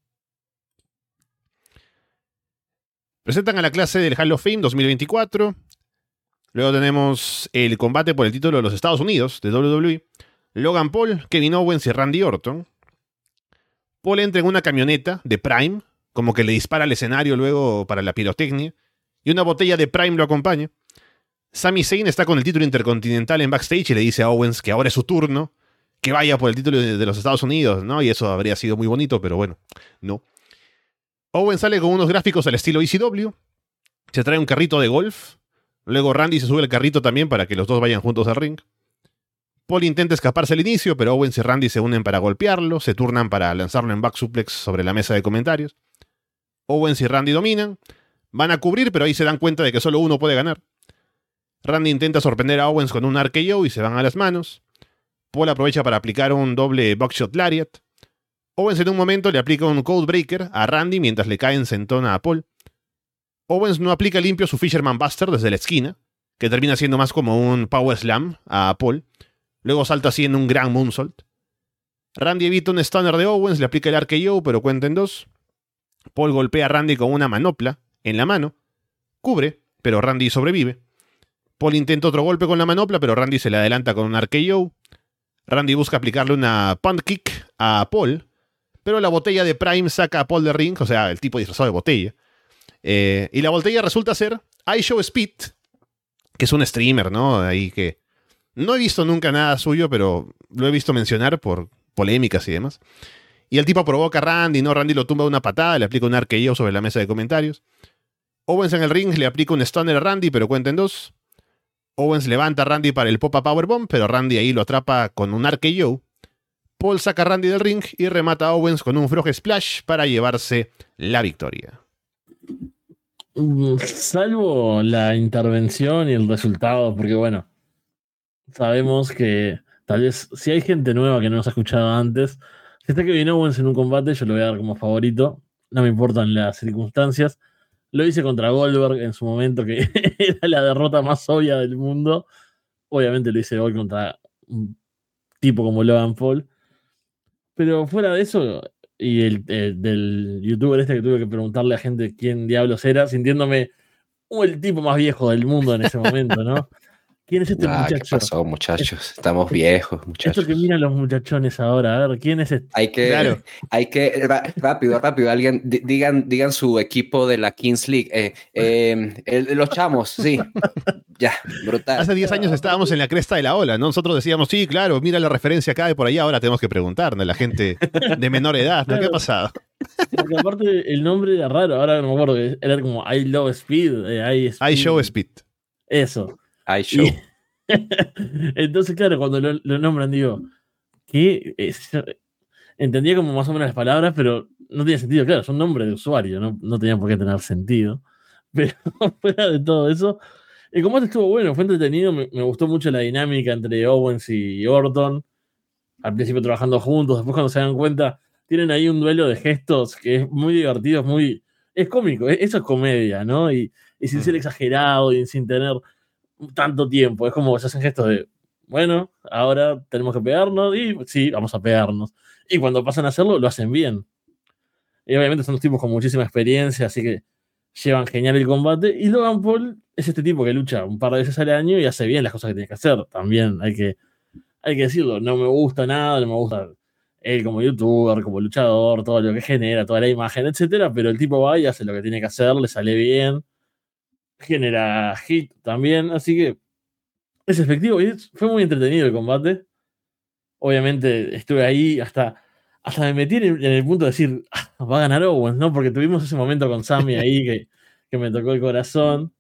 Speaker 1: Presentan a la clase del Hall of Fame 2024. Luego tenemos el combate por el título de los Estados Unidos de WWE. Logan Paul, Kevin Owens y Randy Orton. Paul entra en una camioneta de Prime, como que le dispara al escenario luego para la pirotecnia, y una botella de Prime lo acompaña. Sami Zayn está con el título intercontinental en backstage y le dice a Owens que ahora es su turno, que vaya por el título de los Estados Unidos, ¿no? Y eso habría sido muy bonito, pero bueno, no. Owens sale con unos gráficos al estilo ECW, se trae un carrito de golf. Luego Randy se sube al carrito también para que los dos vayan juntos al ring. Paul intenta escaparse al inicio, pero Owens y Randy se unen para golpearlo, se turnan para lanzarlo en back suplex sobre la mesa de comentarios. Owens y Randy dominan, van a cubrir, pero ahí se dan cuenta de que solo uno puede ganar. Randy intenta sorprender a Owens con un RKO y se van a las manos. Paul aprovecha para aplicar un doble buckshot lariat. Owens en un momento le aplica un codebreaker a Randy mientras le cae en sentona a Paul. Owens no aplica limpio su Fisherman Buster desde la esquina, que termina siendo más como un Power Slam a Paul. Luego salta así en un gran moonsault. Randy evita un stunner de Owens, le aplica el RKO, pero cuenta en dos. Paul golpea a Randy con una manopla en la mano. Cubre, pero Randy sobrevive. Paul intenta otro golpe con la manopla, pero Randy se le adelanta con un RKO. Randy busca aplicarle una punt kick a Paul, pero la botella de Prime saca a Paul de ring, o sea, el tipo disfrazado de botella. Y la botella resulta ser iShow Speed, que es un streamer, ¿no? Ahí que no he visto nunca nada suyo, pero lo he visto mencionar por polémicas y demás. Y el tipo provoca a Randy, ¿no? Randy lo tumba de una patada, le aplica un RKO sobre la mesa de comentarios. Owens en el ring le aplica un stunner a Randy, pero cuenta en dos. Owens levanta a Randy para el Pop-Up Powerbomb, pero Randy ahí lo atrapa con un RKO. Paul saca a Randy del ring y remata a Owens con un Frog Splash para llevarse la victoria.
Speaker 2: Salvo la intervención y el resultado, porque bueno, sabemos que tal vez si hay gente nueva que no nos ha escuchado antes, si está Kevin Owens en un combate, yo lo voy a dar como favorito, no me importan las circunstancias. Lo hice contra Goldberg en su momento, que era la derrota más obvia del mundo. Obviamente lo hice hoy contra un tipo como Logan Paul. Pero fuera de eso, y del youtuber este que tuve que preguntarle a gente quién diablos era, sintiéndome el tipo más viejo del mundo en ese momento, ¿no? ¿Quién es este muchacho?
Speaker 3: ¿Qué pasó, muchachos? Estamos viejos, muchachos.
Speaker 2: Esto que miran los muchachones ahora, a ver, ¿quién es este?
Speaker 3: Rápido, alguien, digan su equipo de la Kings League. Los chamos, sí. Ya, brutal.
Speaker 1: Hace 10 años estábamos en la cresta de la ola, ¿no? Nosotros decíamos, sí, claro, mira la referencia acá y por allá, ahora tenemos que preguntarnos, la gente de menor edad, ¿no? ¿Qué ha pasado?
Speaker 2: Porque aparte el nombre era raro, ahora no me acuerdo, era como I Love Speed,
Speaker 1: I Show Speed.
Speaker 2: Eso.
Speaker 3: I Show.
Speaker 2: Entonces, claro, cuando lo nombran, digo, ¿qué? Entendía como más o menos las palabras, pero no tenía sentido. Claro, son nombres de usuario, no tenían por qué tener sentido. Pero fuera de todo eso, el combate estuvo bueno, fue entretenido. Me gustó mucho la dinámica entre Owens y Orton. Al principio trabajando juntos, después cuando se dan cuenta, tienen ahí un duelo de gestos que es muy divertido, es cómico, eso es comedia, ¿no? Y sin ser exagerado y sin tener tanto tiempo. Es como se hacen gestos de, bueno, ahora tenemos que pegarnos y sí, vamos a pegarnos. Y cuando pasan a hacerlo, lo hacen bien. Y obviamente son los tipos con muchísima experiencia, así que llevan genial el combate. Y Logan Paul es este tipo que lucha un par de veces al año y hace bien las cosas que tiene que hacer. También hay que decirlo, no me gusta nada, no me gusta él como youtuber, como luchador, todo lo que genera, toda la imagen, etcétera, pero el tipo va y hace lo que tiene que hacer, le sale bien, genera hit también, así que es efectivo y fue muy entretenido el combate. Obviamente estuve ahí hasta me metí en el punto de decir, va a ganar Owens, ¿no? Porque tuvimos ese momento con Sammy ahí que me tocó el corazón.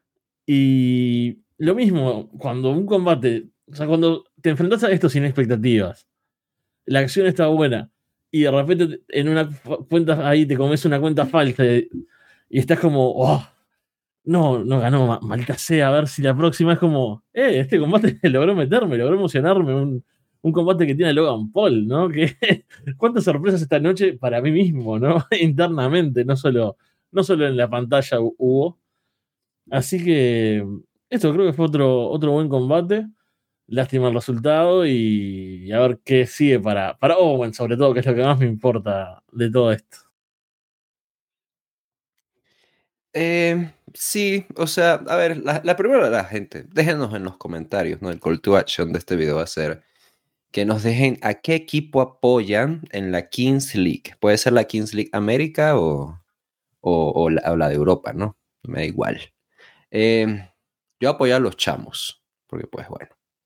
Speaker 2: Y lo mismo, cuando un combate, o sea, cuando te enfrentas a esto sin expectativas, la acción está buena y de repente en una cuenta ahí te comes una cuenta falsa y estás como, oh, no ganó, maldita sea, a ver si la próxima es como, este combate logró meterme, logró emocionarme, un combate que tiene a Logan Paul, ¿no? Cuántas sorpresas esta noche para mí mismo, ¿no? Internamente, no solo en la pantalla hubo. Así que esto creo que fue otro buen combate. Lástima el resultado y a ver qué sigue para Owen, sobre todo, que es lo que más me importa de todo esto.
Speaker 3: Sí, o sea, a ver, la primera de la gente, déjenos en los comentarios, ¿no? El call to action de este video va a ser que nos dejen a qué equipo apoyan en la Kings League. Puede ser la Kings League América o la de Europa, ¿no? Me da igual. Yo apoyo a los chamos, porque pues bueno.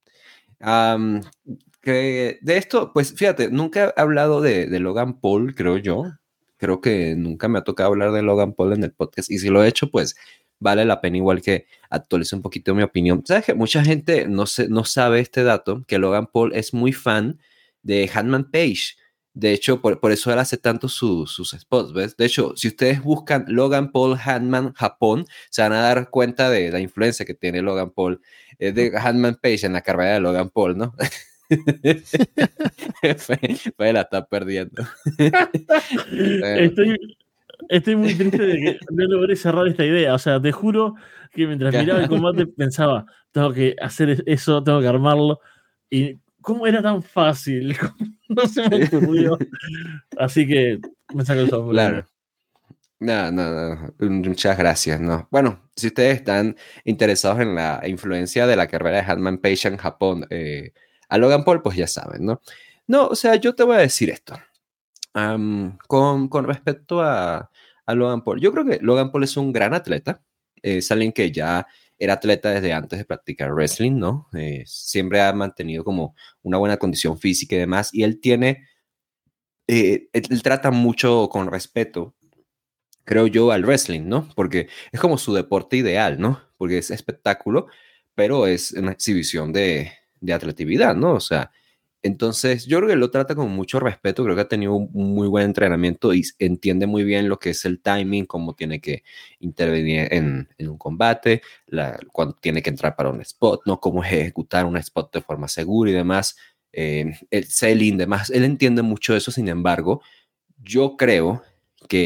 Speaker 3: Que de esto, pues fíjate, nunca he hablado de Logan Paul, creo yo. Creo que nunca me ha tocado hablar de Logan Paul en el podcast. Y si lo he hecho, pues vale la pena igual que actualice un poquito mi opinión. ¿Sabes que mucha gente no sabe este dato? Que Logan Paul es muy fan de Hangman Page. De hecho, por eso él hace tanto sus spots, ¿ves? De hecho, si ustedes buscan Logan Paul Hangman Japón, se van a dar cuenta de la influencia que tiene Logan Paul de Hangman Page en la carrera de Logan Paul, ¿no? Fue la está perdiendo.
Speaker 2: Estoy muy triste de que no logré cerrar esta idea. O sea, te juro que mientras miraba el combate pensaba, tengo que hacer eso, tengo que armarlo. Y cómo era tan fácil, no se me ocurrió. Así que me saco el sombrero.
Speaker 3: Claro. No. Muchas gracias. No. Bueno, si ustedes están interesados en la influencia de la carrera de Hangman Page en Japón a Logan Paul, pues ya saben, ¿no? No, o sea, yo te voy a decir esto. Con respecto a Logan Paul, yo creo que Logan Paul es un gran atleta. Es alguien que ya era atleta desde antes de practicar wrestling, ¿no? Siempre ha mantenido como una buena condición física y demás. Y él tiene, él trata mucho con respeto, creo yo, al wrestling, ¿no? Porque es como su deporte ideal, ¿no? Porque es espectáculo, pero es una exhibición de atletividad, ¿no? O sea, entonces yo creo que lo trata con mucho respeto, creo que ha tenido un muy buen entrenamiento y entiende muy bien lo que es el timing, cómo tiene que intervenir en un combate, cuando tiene que entrar para un spot, ¿no? Cómo ejecutar un spot de forma segura y demás, el selling, demás, él entiende mucho eso. Sin embargo, yo creo que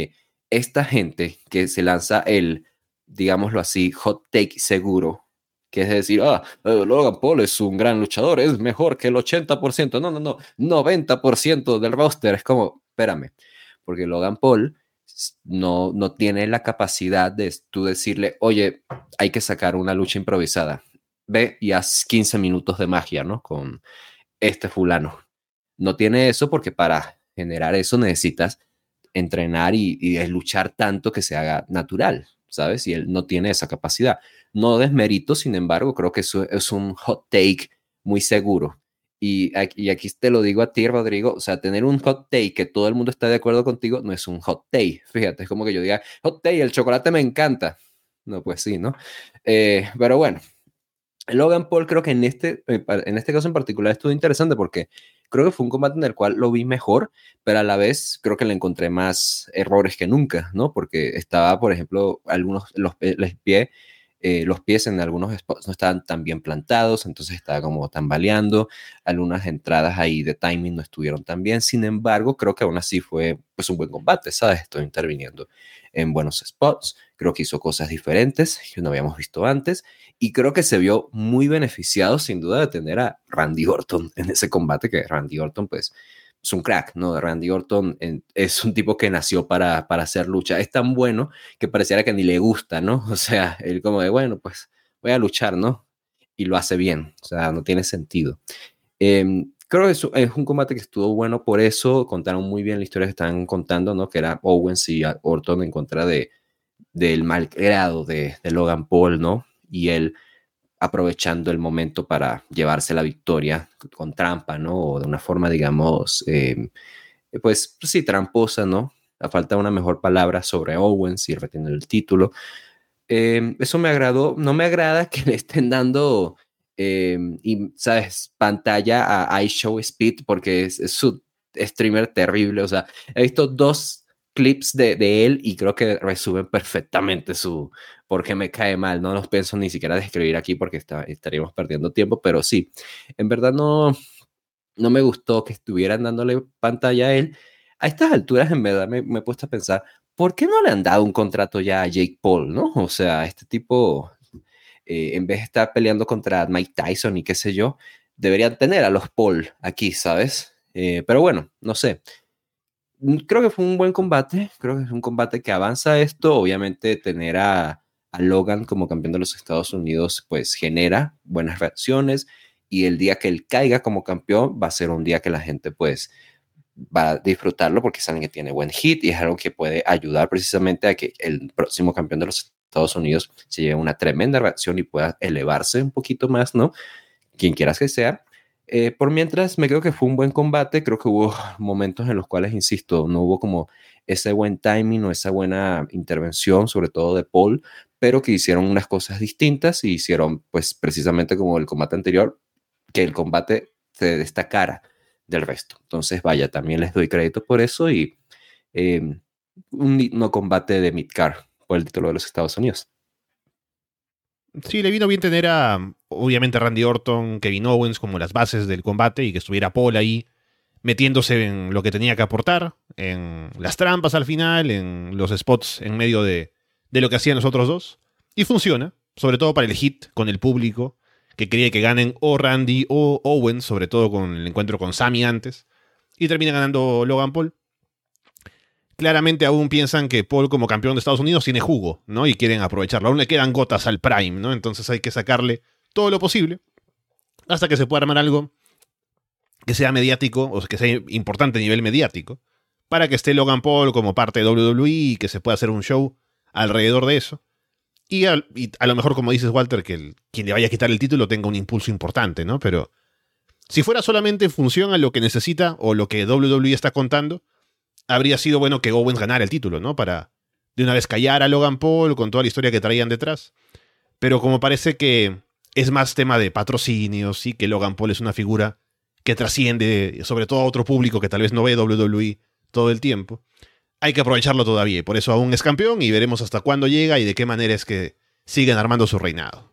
Speaker 3: esta gente que se lanza el, digámoslo así, hot take seguro, que es decir, Logan Paul es un gran luchador, es mejor que el 80%, no, 90% del roster, es como, espérame, porque Logan Paul no tiene la capacidad de tú decirle, oye, hay que sacar una lucha improvisada, ve y haz 15 minutos de magia, ¿no? Con este fulano. No tiene eso porque para generar eso necesitas entrenar y luchar tanto que se haga natural, ¿sabes? Y él no tiene esa capacidad. No desmerito, sin embargo, creo que eso es un hot take muy seguro. Y aquí te lo digo a ti, Rodrigo, o sea, tener un hot take que todo el mundo está de acuerdo contigo no es un hot take. Fíjate, es como que yo diga, hot take, el chocolate me encanta. No, pues sí, ¿no? Pero bueno, Logan Paul creo que en este caso en particular estuvo interesante porque creo que fue un combate en el cual lo vi mejor, pero a la vez creo que le encontré más errores que nunca, ¿no? Porque estaba, por ejemplo, los pies en algunos spots no estaban tan bien plantados, entonces estaba como tambaleando, algunas entradas ahí de timing no estuvieron tan bien, sin embargo, creo que aún así fue pues un buen combate, ¿sabes? Estoy interviniendo en buenos spots, creo que hizo cosas diferentes que no habíamos visto antes, y creo que se vio muy beneficiado sin duda de tener a Randy Orton en ese combate, que Randy Orton pues es un crack, ¿no? Randy Orton es un tipo que nació para hacer lucha. Es tan bueno que pareciera que ni le gusta, ¿no? O sea, él como de, bueno, pues voy a luchar, ¿no? Y lo hace bien, o sea, no tiene sentido. Creo que es un combate que estuvo bueno por eso, contaron muy bien la historia que están contando, ¿no? Que era Owens y Orton en contra del malgrado de Logan Paul, ¿no? Y él aprovechando el momento para llevarse la victoria con trampa, ¿no? O de una forma, digamos, pues sí, tramposa, ¿no? A falta de una mejor palabra sobre Owens y reteniendo el título. Eso me agradó. No me agrada que le estén dando, y, ¿sabes? Pantalla a iShow Speed porque es su streamer terrible. O sea, he visto dos clips de él y creo que resumen perfectamente su porque me cae mal. No los pienso ni siquiera describir aquí porque estaríamos perdiendo tiempo, pero sí, en verdad no me gustó que estuvieran dándole pantalla a él. A estas alturas, en verdad, me he puesto a pensar, ¿por qué no le han dado un contrato ya a Jake Paul, no? O sea, este tipo, en vez de estar peleando contra Mike Tyson y qué sé yo, deberían tener a los Paul aquí, ¿sabes? Pero bueno, no sé. Creo que fue un buen combate, creo que es un combate que avanza esto, obviamente tener a Logan como campeón de los Estados Unidos pues genera buenas reacciones y el día que él caiga como campeón va a ser un día que la gente pues va a disfrutarlo porque saben que tiene buen hit y es algo que puede ayudar precisamente a que el próximo campeón de los Estados Unidos se lleve una tremenda reacción y pueda elevarse un poquito más, ¿no? Quien quieras que sea. Por mientras, me creo que fue un buen combate. Creo que hubo momentos en los cuales, insisto, no hubo como ese buen timing o esa buena intervención, sobre todo de Paul, pero que hicieron unas cosas distintas y hicieron, pues, precisamente como el combate anterior, que el combate se destacara del resto. Entonces, vaya, también les doy crédito por eso y un no combate de midcard por el título de los Estados Unidos.
Speaker 1: Sí, le vino bien tener a, obviamente, Randy Orton, Kevin Owens como las bases del combate y que estuviera Paul ahí metiéndose en lo que tenía que aportar, en las trampas al final, en los spots en medio de lo que hacían los otros dos. Y funciona, sobre todo para el hit con el público, que quería que ganen o Randy o Owens, sobre todo con el encuentro con Sami antes. Y termina ganando Logan Paul. Claramente aún piensan que Paul como campeón de Estados Unidos tiene jugo, ¿no? Y quieren aprovecharlo. Aún le quedan gotas al Prime, ¿no? Entonces hay que sacarle todo lo posible hasta que se pueda armar algo que sea mediático, o que sea importante a nivel mediático, para que esté Logan Paul como parte de WWE y que se pueda hacer un show alrededor de eso. Y a lo mejor, como dices, Walter, que quien le vaya a quitar el título tenga un impulso importante, ¿no? Pero si fuera solamente en función a lo que necesita o lo que WWE está contando, habría sido bueno que Owens ganara el título, ¿no? Para de una vez callar a Logan Paul con toda la historia que traían detrás. Pero como parece que es más tema de patrocinios y que Logan Paul es una figura que trasciende sobre todo a otro público que tal vez no ve WWE todo el tiempo, hay que aprovecharlo todavía y por eso aún es campeón y veremos hasta cuándo llega y de qué manera es que siguen armando su reinado.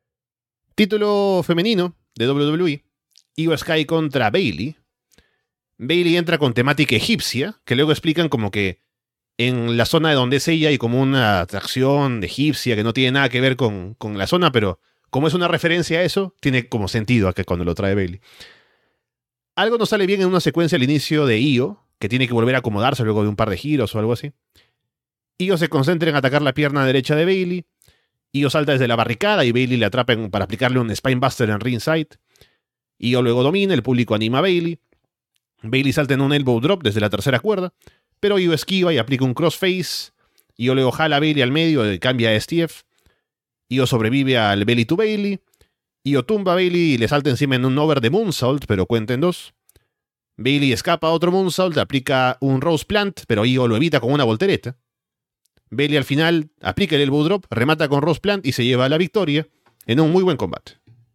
Speaker 1: Título femenino de WWE, Io Sky contra Bayley. Bayley entra con temática egipcia, que luego explican como que en la zona de donde es ella hay como una atracción egipcia que no tiene nada que ver con la zona, pero como es una referencia a eso, tiene como sentido acá cuando lo trae Bayley. Algo no sale bien en una secuencia al inicio de Io, que tiene que volver a acomodarse luego de un par de giros o algo así. Io se concentra en atacar la pierna derecha de Bayley. Io salta desde la barricada y Bayley le atrapa para aplicarle un Spinebuster en ringside. Io luego domina, el público anima a Bayley. Bayley salta en un elbow drop desde la tercera cuerda, pero Io esquiva y aplica un crossface. Io luego jala a Bayley al medio y cambia a STF. Io sobrevive al belly to Bayley. Io tumba a Bayley y le salta encima en un over de moonsault, pero cuenta en 2. Bayley escapa a otro moonsault, aplica un rose plant, pero Io lo evita con una voltereta. Bayley al final aplica el elbow drop, remata con rose plant y se lleva la victoria en un muy buen combate.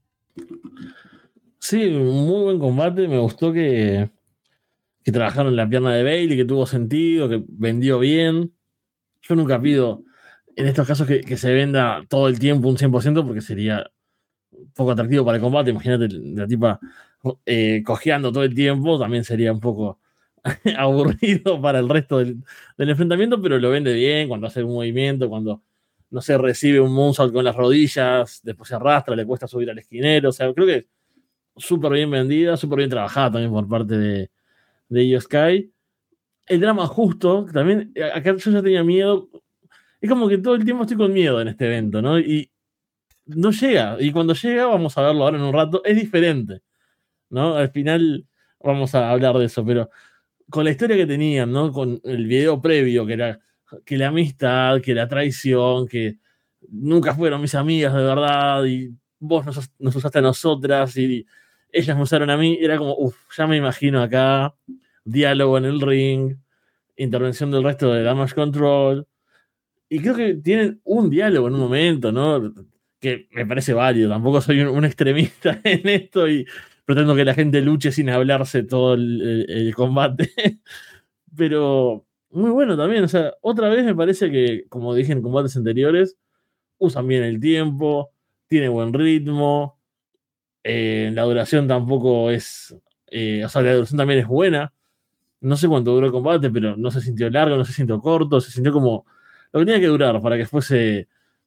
Speaker 2: Sí, un muy buen combate. Me gustó que trabajaron la pierna de Bayley, que tuvo sentido, que vendió bien. Yo nunca pido en estos casos que se venda todo el tiempo un 100% porque sería poco atractivo para el combate. Imagínate la tipa cojeando todo el tiempo, también sería un poco aburrido para el resto del enfrentamiento, pero lo vende bien cuando hace un movimiento, cuando no se recibe un moonsault con las rodillas, después se arrastra, le cuesta subir al esquinero. O sea, creo que súper bien vendida, súper bien trabajada también por parte de Io Sky. El drama justo, también acá yo ya tenía miedo. Es como que todo el tiempo estoy con miedo en este evento, ¿no? Y no llega. Y cuando llega, vamos a verlo ahora en un rato, es diferente, ¿no? Al final vamos a hablar de eso, pero con la historia que tenían, ¿no? Con el video previo, que era que la amistad, que la traición, que nunca fueron mis amigas de verdad, y vos nos usaste a nosotras, y ellas me usaron a mí, era como, ya me imagino acá, diálogo en el ring, intervención del resto de Damage Control, y creo que tienen un diálogo en un momento, ¿no? Que me parece válido, tampoco soy un extremista en esto y pretendo que la gente luche sin hablarse todo el combate, pero muy bueno también. O sea, otra vez me parece que, como dije en combates anteriores, usan bien el tiempo, tiene buen ritmo, la duración tampoco es, o sea, la duración también es buena. No sé cuánto duró el combate, pero no se sintió largo, no se sintió corto, se sintió como lo que tenía que durar para que fuese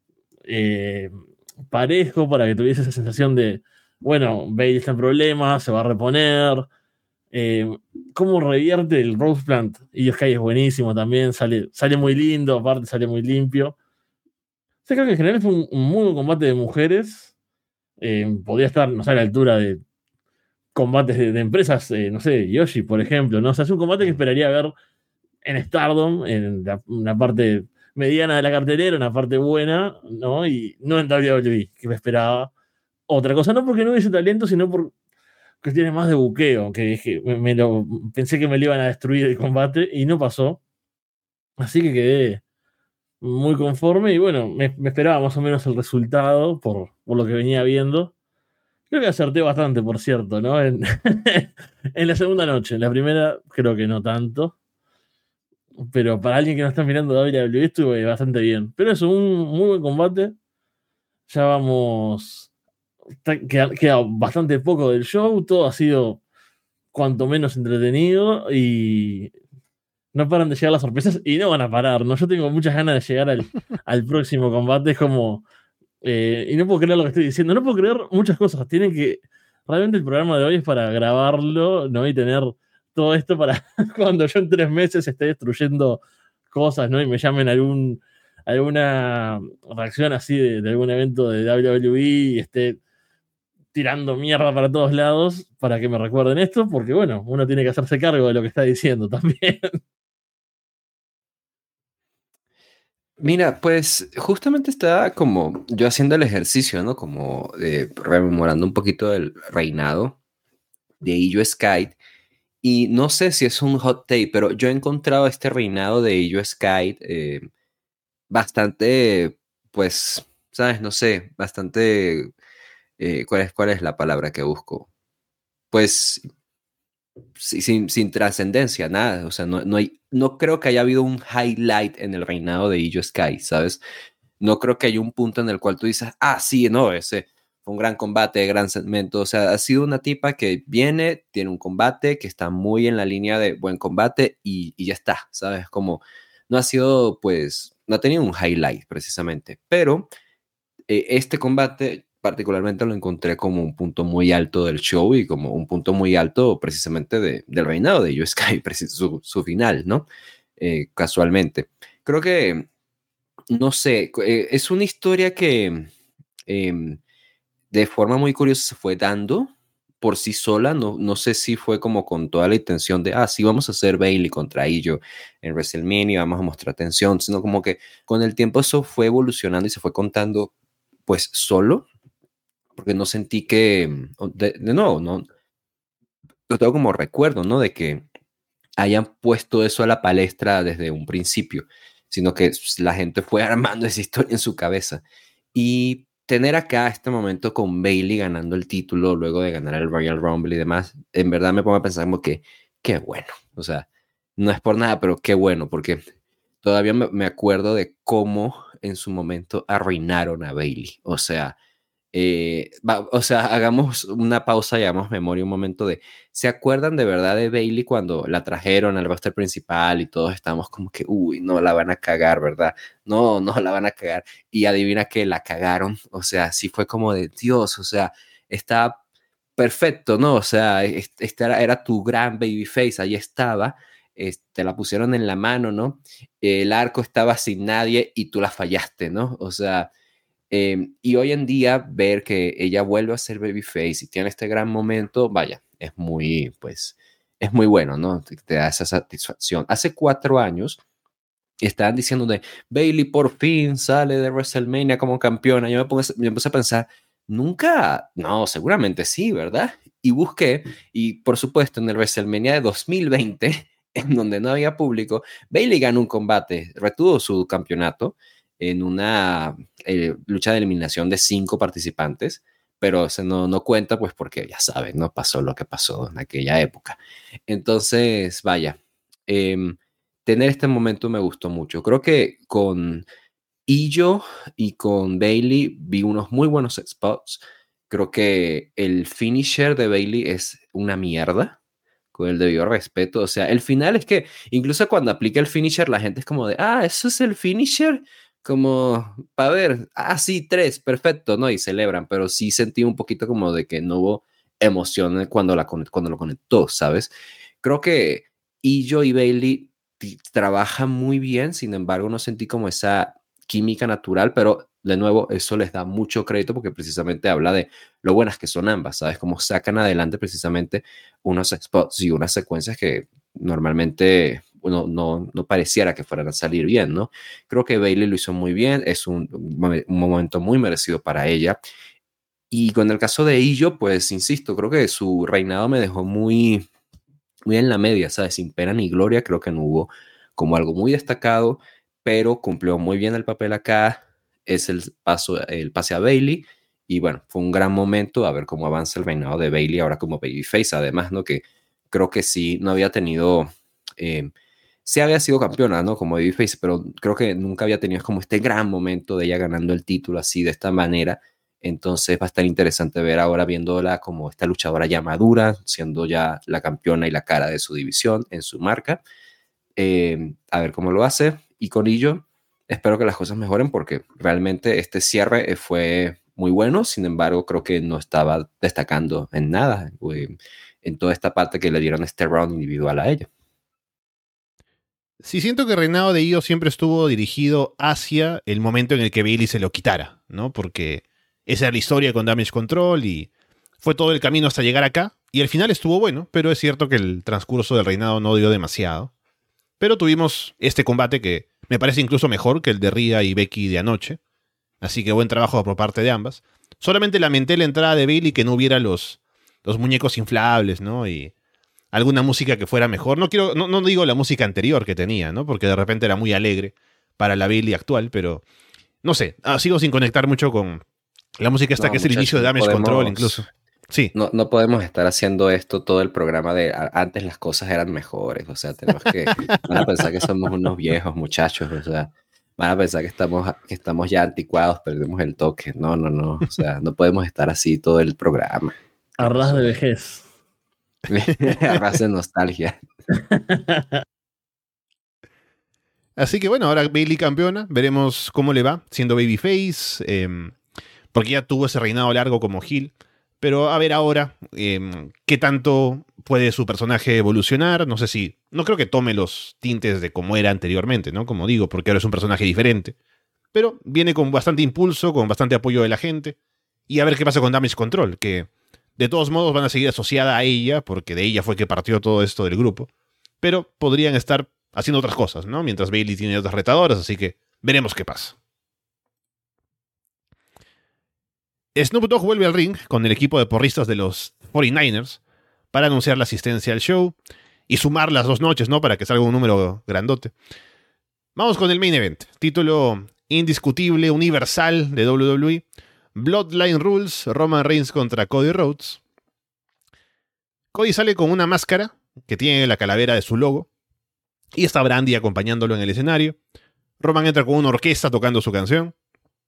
Speaker 2: parejo, para que tuviese esa sensación de, bueno, Bayley está en problemas, se va a reponer. Cómo revierte el Rose Plant. Y Sky es buenísimo también, sale muy lindo, aparte sale muy limpio. O sea, creo que en general fue un muy buen combate de mujeres. Podría estar, no sé, a la altura de combates de empresas, no sé, Yoshi, por ejemplo, ¿no? O sea, es un combate que esperaría ver en Stardom, en una parte mediana de la cartelera, una parte buena, ¿no? Y no en WWE, que me esperaba otra cosa, no porque no hubiese talento, sino por cuestiones más de buqueo, que dije, pensé que me lo iban a destruir el combate y no pasó. Así que quedé muy conforme y bueno, me esperaba más o menos el resultado por lo que venía viendo. Creo que acerté bastante, por cierto, ¿no? En la segunda noche. En la primera creo que no tanto. Pero para alguien que no está mirando WWE estuve bastante bien. Pero es un muy buen combate. Ya vamos... Queda bastante poco del show. Todo ha sido cuanto menos entretenido y no paran de llegar las sorpresas y no van a parar, ¿no? Yo tengo muchas ganas de llegar al próximo combate. Es como... y no puedo creer lo que estoy diciendo. No puedo creer muchas cosas. Tienen que... Realmente el programa de hoy es para grabarlo, ¿no? Y tener todo esto para cuando yo en 3 meses esté destruyendo cosas, ¿no? Y me llamen alguna reacción así de algún evento de WWE y esté tirando mierda para todos lados para que me recuerden esto, porque bueno, uno tiene que hacerse cargo de lo que está diciendo también.
Speaker 3: Mira, pues justamente estaba como yo haciendo el ejercicio, ¿no? Como rememorando un poquito del reinado de Io Sky. Y no sé si es un hot take, pero yo he encontrado este reinado de Io Sky bastante, pues, ¿sabes? No sé, bastante... ¿cuál es la palabra que busco? Pues sin trascendencia, nada. O sea, no creo que haya habido un highlight en el reinado de Io Sky, ¿sabes? No creo que haya un punto en el cual tú dices, sí, no, ese fue un gran combate, gran segmento. O sea, ha sido una tipa que viene, tiene un combate que está muy en la línea de buen combate y ya está, ¿sabes? Como no ha sido, pues, no ha tenido un highlight precisamente. Pero este combate particularmente lo encontré como un punto muy alto del show y como un punto muy alto precisamente del reinado de Io Sky, su final, ¿no? Casualmente. Creo que, no sé, es una historia que de forma muy curiosa se fue dando por sí sola. No sé si fue como con toda la intención de, sí, vamos a hacer Bailey contra Io en WrestleMania, vamos a mostrar tensión, sino como que con el tiempo eso fue evolucionando y se fue contando pues solo, porque no sentí que, de nuevo, no lo tengo como recuerdo, ¿no? De que hayan puesto eso a la palestra desde un principio, sino que la gente fue armando esa historia en su cabeza. Y tener acá este momento con Bailey ganando el título luego de ganar el Royal Rumble y demás, en verdad me pongo a pensar como que qué bueno. O sea, no es por nada, pero qué bueno, porque todavía me acuerdo de cómo en su momento arruinaron a Bailey. O sea, hagamos una pausa y hagamos memoria un momento de, ¿se acuerdan de verdad de Bailey cuando la trajeron al roster principal y todos estábamos como que, uy, no la van a cagar, ¿verdad? No, no la van a cagar. Y adivina que la cagaron. O sea, sí fue como de Dios, o sea, está perfecto, ¿no? O sea, este era tu gran babyface, ahí estaba. Te la pusieron en la mano, ¿no? El arco estaba sin nadie y tú la fallaste, ¿no? O sea, y hoy en día ver que ella vuelve a ser babyface y tiene este gran momento, vaya, es muy, pues, es muy bueno, ¿no? Te da esa satisfacción. Hace 4 años estaban diciendo de Bailey por fin sale de WrestleMania como campeona. Yo me puse a pensar, nunca, no, seguramente sí, ¿verdad? Y busqué, y por supuesto en el WrestleMania de 2020, en donde no había público, Bailey ganó un combate, retuvo su campeonato en una lucha de eliminación de 5 participantes, pero se no cuenta pues porque ya saben, ¿no? Pasó lo que pasó en aquella época. Entonces, vaya, tener este momento me gustó mucho. Creo que con Io y con Bailey vi unos muy buenos spots. Creo que el finisher de Bailey es una mierda, con el debido respeto. O sea, el final es que incluso cuando aplica el finisher, la gente es como de, eso es el finisher. Como, para ver, sí, 3, perfecto, ¿no? Y celebran, pero sí sentí un poquito como de que no hubo emoción cuando lo conectó, ¿sabes? Creo que Io y Bailey trabajan muy bien, sin embargo, no sentí como esa química natural, pero de nuevo, eso les da mucho crédito porque precisamente habla de lo buenas que son ambas, ¿sabes? Cómo sacan adelante precisamente unos spots y unas secuencias que normalmente no pareciera que fueran a salir bien, ¿no? Creo que Bailey lo hizo muy bien, es un momento muy merecido para ella. Y con el caso de Io, pues insisto, creo que su reinado me dejó muy, muy en la media, ¿sabes? Sin pena ni gloria, creo que no hubo como algo muy destacado, pero cumplió muy bien el papel acá. Es el pase a Bailey. Y bueno, fue un gran momento a ver cómo avanza el reinado de Bailey ahora como babyface. Además, ¿no? Que creo que sí, no había tenido, sí había sido campeona, ¿no? Como babyface, pero creo que nunca había tenido como este gran momento de ella ganando el título así, de esta manera. Entonces va a estar interesante ver ahora viéndola como esta luchadora ya madura, siendo ya la campeona y la cara de su división en su marca. A ver cómo lo hace. Y con ello, espero que las cosas mejoren porque realmente este cierre fue muy bueno. Sin embargo, creo que no estaba destacando en nada en toda esta parte que le dieron este round individual a ella.
Speaker 1: Sí, siento que el reinado de Io siempre estuvo dirigido hacia el momento en el que Bailey se lo quitara, ¿no? Porque esa era la historia con Damage Control y fue todo el camino hasta llegar acá. Y el final estuvo bueno, pero es cierto que el transcurso del reinado no dio demasiado. Pero tuvimos este combate que me parece incluso mejor que el de Rhea y Becky de anoche. Así que buen trabajo por parte de ambas. Solamente lamenté la entrada de Bailey, que no hubiera los muñecos inflables, ¿no? Y alguna música que fuera mejor. No digo la música anterior que tenía, ¿no? Porque de repente era muy alegre para la Bailey actual, pero no sé, sigo sin conectar mucho con la música esta que es el inicio de Damage Control incluso. Sí.
Speaker 3: No podemos estar haciendo esto todo el programa de antes las cosas eran mejores, o sea, tenemos que van a pensar que somos unos viejos muchachos, o sea, Van a pensar que estamos ya anticuados, perdemos el toque. No. O sea, no podemos estar así todo el programa.
Speaker 2: Arras de vejez.
Speaker 3: Arras de nostalgia.
Speaker 1: Así que bueno, ahora Bailey campeona, veremos cómo le va siendo babyface, porque ya tuvo ese reinado largo como heel. Pero a ver ahora qué tanto puede su personaje evolucionar. No creo que tome los tintes de como era anteriormente, ¿no? Como digo, porque ahora es un personaje diferente. Pero viene con bastante impulso, con bastante apoyo de la gente. Y a ver qué pasa con Damage Control, que de todos modos van a seguir asociada a ella, porque de ella fue que partió todo esto del grupo. Pero podrían estar haciendo otras cosas, ¿no? Mientras Bailey tiene otras retadoras, así que veremos qué pasa. Snoop Dogg vuelve al ring con el equipo de porristas de los 49ers para anunciar la asistencia al show y sumar las 2 noches, ¿no? Para que salga un número grandote. Vamos con el main event. Título indiscutible, universal de WWE. Bloodline Rules, Roman Reigns contra Cody Rhodes. Cody sale con una máscara que tiene la calavera de su logo y está Brandi acompañándolo en el escenario. Roman entra con una orquesta tocando su canción.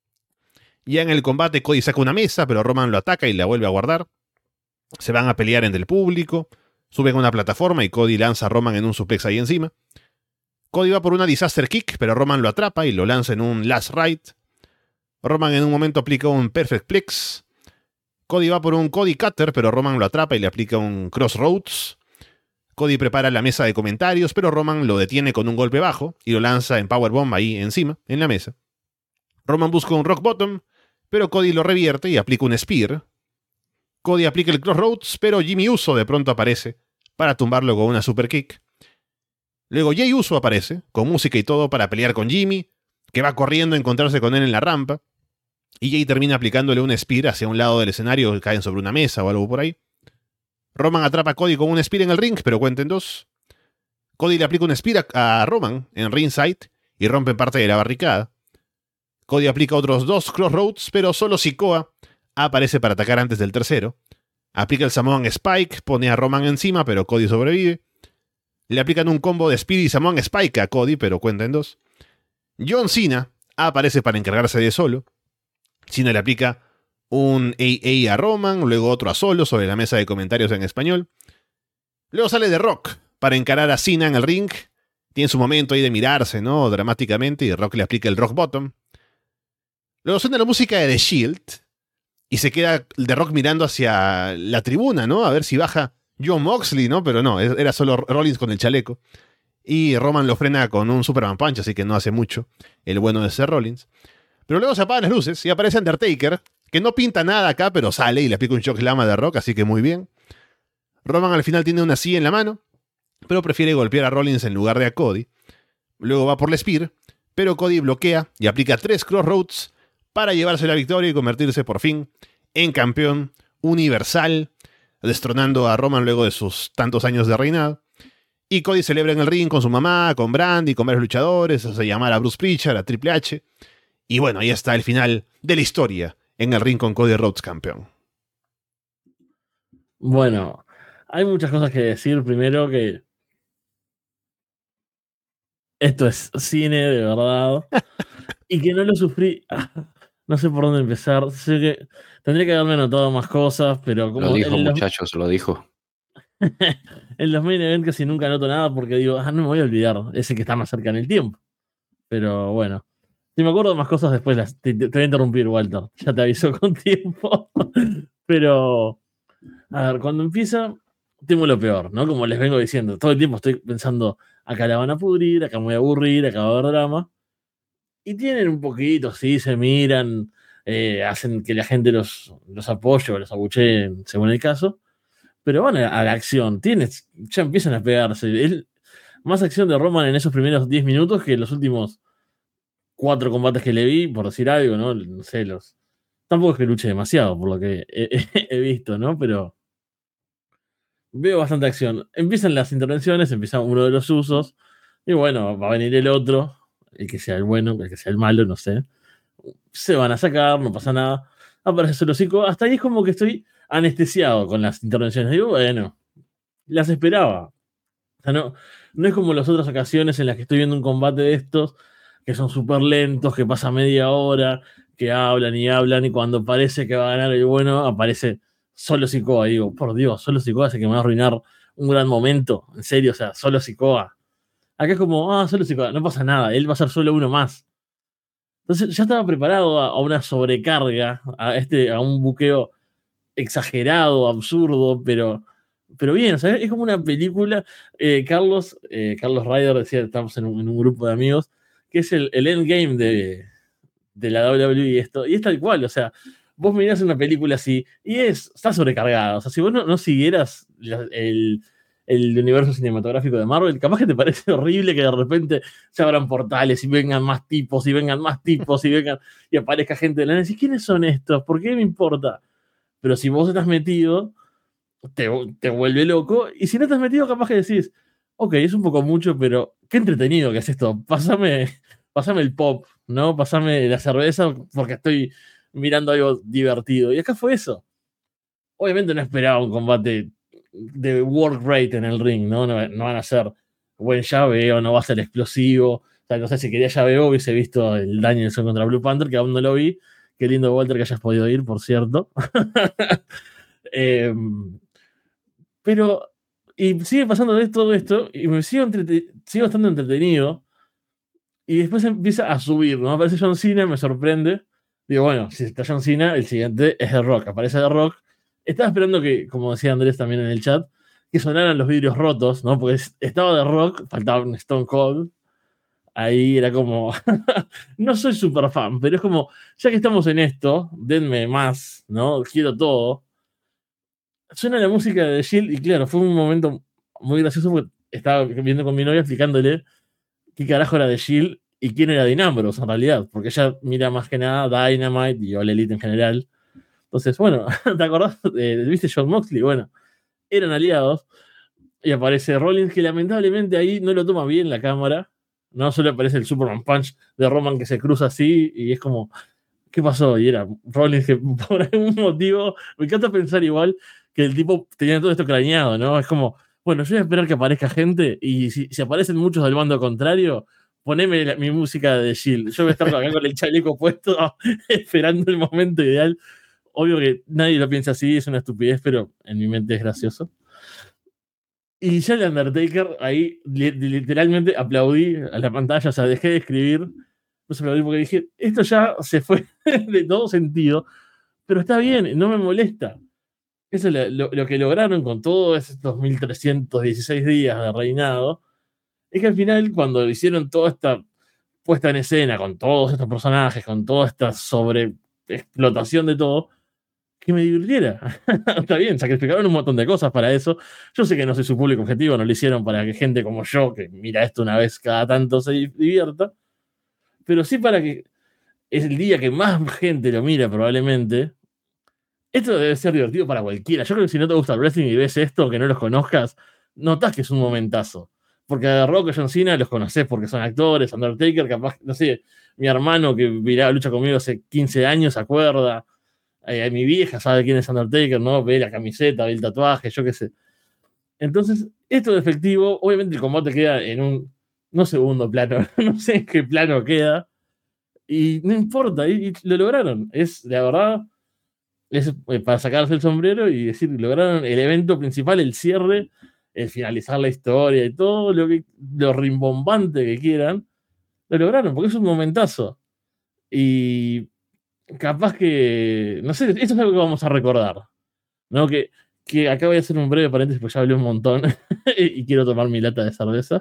Speaker 1: Ya en el combate Cody saca una mesa, pero Roman lo ataca y la vuelve a guardar. Se van a pelear entre el público. Suben a una plataforma y Cody lanza a Roman en un suplex ahí encima. Cody va por una disaster kick, pero Roman lo atrapa y lo lanza en un last ride. Roman en un momento aplica un perfect plex. Cody va por un Cody cutter, pero Roman lo atrapa y le aplica un crossroads. Cody prepara la mesa de comentarios, pero Roman lo detiene con un golpe bajo y lo lanza en powerbomb ahí encima, en la mesa. Roman busca un rock bottom, pero Cody lo revierte y aplica un spear. Cody aplica el crossroads, pero Jimmy Uso de pronto aparece para tumbarlo con una super kick. Luego Jey Uso aparece, con música y todo, para pelear con Jimmy, que va corriendo a encontrarse con él en la rampa. Y Jey termina aplicándole un spear hacia un lado del escenario, caen sobre una mesa o algo por ahí. Roman atrapa a Cody con un spear en el ring, pero cuenta en 2. Cody le aplica un spear a Roman en ringside y rompe parte de la barricada. Cody aplica otros 2 crossroads, pero solo Sikoa aparece para atacar antes del tercero. Aplica el Samoan Spike, pone a Roman encima, pero Cody sobrevive. Le aplican un combo de Spear y Samoan Spike a Cody, pero cuenta en 2. John Cena aparece para encargarse de Solo. Cena le aplica un AA a Roman, luego otro a Solo sobre la mesa de comentarios en español. Luego sale The Rock para encarar a Cena en el ring. Tiene su momento ahí de mirarse, ¿no? Dramáticamente, y The Rock le aplica el Rock Bottom. Luego suena la música de The Shield y se queda The Rock mirando hacia la tribuna, ¿no? A ver si baja Jon Moxley, ¿no? Pero no, era solo Rollins con el chaleco. Y Roman lo frena con un Superman Punch, así que no hace mucho el bueno de Seth Rollins. Pero luego se apagan las luces y aparece Undertaker, que no pinta nada acá, pero sale y le aplica un shock slam a The Rock, así que muy bien. Roman al final tiene una silla en la mano, pero prefiere golpear a Rollins en lugar de a Cody. Luego va por la Spear, pero Cody bloquea y aplica 3 crossroads para llevarse la victoria y convertirse por fin en campeón universal, destronando a Roman luego de sus tantos años de reinado. Y Cody celebra en el ring con su mamá, con Brandi, con varios luchadores, hace llamar a Bruce Prichard, a Triple H. Y bueno, ahí está el final de la historia en el ring con Cody Rhodes campeón.
Speaker 2: Bueno, hay muchas cosas que decir. Primero que esto es cine de verdad y que no lo sufrí. No sé por dónde empezar. Sé que tendría que haberme anotado más cosas, pero como
Speaker 3: lo dijo, muchachos, lo dijo.
Speaker 2: En los main event casi nunca anoto nada porque digo, no me voy a olvidar, ese que está más cerca en el tiempo. Pero bueno, si me acuerdo de más cosas después te voy a interrumpir, Walter. Ya te aviso con tiempo. Pero, a ver, cuando empieza, tengo lo peor, ¿no? Como les vengo diciendo, todo el tiempo estoy pensando, acá la van a pudrir, acá me voy a aburrir, acá va a haber drama. Y tienen un poquito, sí, se miran, hacen que la gente los apoye o los abuchee según el caso. Pero van a la acción, ya empiezan a pegarse. Más acción de Roman en esos primeros 10 minutos que en los últimos 4 combates que le vi, por decir algo, ¿no? No sé, tampoco es que luche demasiado, por lo que he visto, ¿no? Pero veo bastante acción. Empiezan las intervenciones, empieza uno de los usos, y bueno, va a venir el otro, el que sea el bueno, el que sea el malo, no sé. Se van a sacar, no pasa nada. Aparece solo Zico. Hasta ahí es como que estoy anestesiado con las intervenciones. Digo, bueno, las esperaba. O sea, no es como las otras ocasiones en las que estoy viendo un combate de estos que son súper lentos, que pasa media hora, que hablan y cuando parece que va a ganar el bueno, aparece solo Sikoa. Y digo, por Dios, solo Sikoa hace que me va a arruinar un gran momento. En serio, o sea, solo Sikoa. Acá es como, solo Sikoa, no pasa nada, él va a ser solo uno más. Entonces ya estaba preparado a una sobrecarga, a un buqueo exagerado, absurdo, pero bien, o sea, es como una película. Carlos Ryder decía, estamos en un grupo de amigos, que es el endgame de la WWE y es tal cual, o sea, vos mirás una película así y está sobrecargada, o sea, si vos no siguieras el universo cinematográfico de Marvel, capaz que te parece horrible que de repente se abran portales y vengan más tipos y vengan más tipos y aparezca gente de la nada y decís, ¿quiénes son estos? ¿Por qué me importa? Pero si vos estás metido, te vuelve loco. Y si no estás metido, capaz que decís, ok, es un poco mucho, pero qué entretenido que es esto. Pásame el pop, ¿no? Pásame la cerveza porque estoy mirando algo divertido. Y acá fue eso. Obviamente no esperaba un combate de work rate en el ring, ¿no? No van a ser buen llaveo, no va a ser explosivo. O sea, no sé si quería llaveo, hubiese visto el Danielson contra Blue Panther, que aún no lo vi. Qué lindo, Walter, que hayas podido ir, por cierto. Pero, y sigue pasando de todo esto, y me sigo estando entretenido, y después empieza a subir, ¿no? Aparece John Cena, me sorprende. Digo, bueno, si está John Cena, el siguiente es The Rock. Aparece The Rock. Estaba esperando que, como decía Andrés también en el chat, que sonaran los vidrios rotos, ¿no? Porque estaba The Rock, faltaba un Stone Cold. Ahí era como, no soy súper fan, pero es como, ya que estamos en esto, denme más, ¿no? Quiero todo. Suena la música de The Shield y claro, fue un momento muy gracioso porque estaba viendo con mi novia explicándole qué carajo era The Shield y quién era Dean Ambrose en realidad, porque ella mira más que nada Dynamite y All Elite en general. Entonces, bueno, ¿te acordás? ¿Viste Jon Moxley? Bueno, eran aliados y aparece Rollins, que lamentablemente ahí no lo toma bien la cámara, no solo aparece el Superman Punch de Roman que se cruza así y es como, ¿qué pasó? Y era Rollins que por algún motivo, me encanta pensar igual que el tipo tenía todo esto craneado, ¿no? Es como, bueno, yo voy a esperar que aparezca gente y si aparecen muchos del bando contrario, poneme mi música de Shield. Yo voy a estar acá con el chaleco puesto esperando el momento ideal. Obvio que nadie lo piensa así, es una estupidez, pero en mi mente es gracioso. Y ya el Undertaker, ahí literalmente aplaudí a la pantalla, o sea, dejé de escribir. No se aplaudí porque dije, esto ya se fue de todo sentido, pero está bien, no me molesta. Eso es lo que lograron con todos estos 1316 días de reinado. Es que al final, cuando hicieron toda esta puesta en escena, con todos estos personajes, con toda esta sobreexplotación de todo, que me divirtiera. Está bien, sacrificaron un montón de cosas para eso. Yo sé que no soy su público objetivo, no lo hicieron para que gente como yo, que mira esto una vez cada tanto, se divierta, pero sí para que es el día que más gente lo mira probablemente. Esto debe ser divertido para cualquiera. Yo creo que si no te gusta el wrestling y ves esto, aunque no los conozcas, notás que es un momentazo. Porque a Rock y John Cena los conocés porque son actores, Undertaker, capaz, no sé, mi hermano que miraba lucha conmigo hace 15 años se acuerda, mi vieja sabe quién es Undertaker, ¿no? Ve la camiseta, ve el tatuaje, yo qué sé. Entonces, esto de efectivo, obviamente el combate queda en un, no segundo plano, no sé en qué plano queda, y no importa, y lo lograron. Es, la verdad, es para sacarse el sombrero y decir, lograron el evento principal, el cierre, el finalizar la historia y todo lo rimbombante que quieran, lo lograron, porque es un momentazo. Y capaz que, no sé, esto es algo que vamos a recordar, ¿no? Que acá voy a hacer un breve paréntesis porque ya hablé un montón y quiero tomar mi lata de cerveza,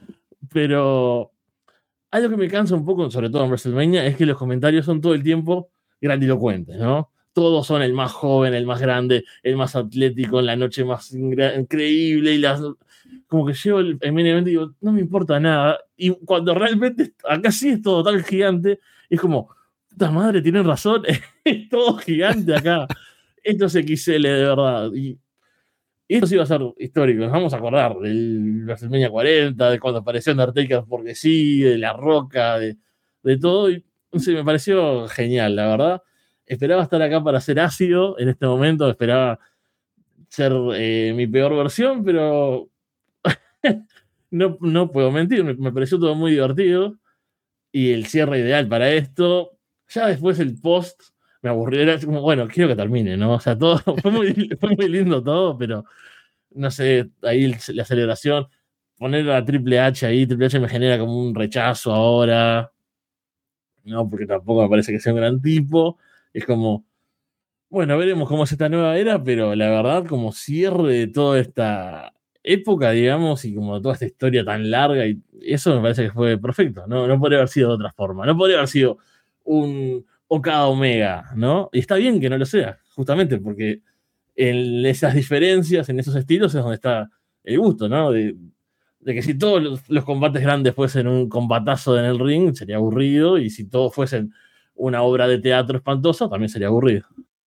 Speaker 2: pero algo que me cansa un poco, sobre todo en WrestleMania, es que los comentarios son todo el tiempo grandilocuentes, ¿no? Todos son el más joven, el más grande, el más atlético, en la noche más increíble, y como que llevo el main event y digo, no me importa nada. Y cuando realmente acá sí es todo tan gigante, es como, puta madre, tienen razón, es todo gigante acá. Esto es XL de verdad. Y esto sí va a ser histórico. Nos vamos a acordar del WrestleMania 40, de cuando apareció Undertaker porque sí, de La Roca, de todo. Y no sé, me pareció genial, la verdad. Esperaba estar acá para ser ácido en este momento. Esperaba ser mi peor versión, pero no puedo mentir. Me pareció todo muy divertido. y el cierre ideal para esto. Ya después el post me aburrió, era como, bueno, quiero que termine, ¿no? O sea, todo fue muy lindo todo, pero no sé, ahí la celebración, poner a Triple H ahí, Triple H me genera como un rechazo ahora, ¿no? Porque tampoco me parece que sea un gran tipo. Es como, bueno, veremos cómo es esta nueva era, pero la verdad, como cierre de toda esta época, digamos, y como toda esta historia tan larga, y eso me parece que fue perfecto. No, no podría haber sido de otra forma. No podría haber sido un Okada Omega, ¿no? Y está bien que no lo sea, justamente porque en esas diferencias, en esos estilos, es donde está el gusto, ¿no? De que si todos los combates grandes fuesen un combatazo en el ring, sería aburrido, y si todos fuesen una obra de teatro espantosa, también sería aburrido.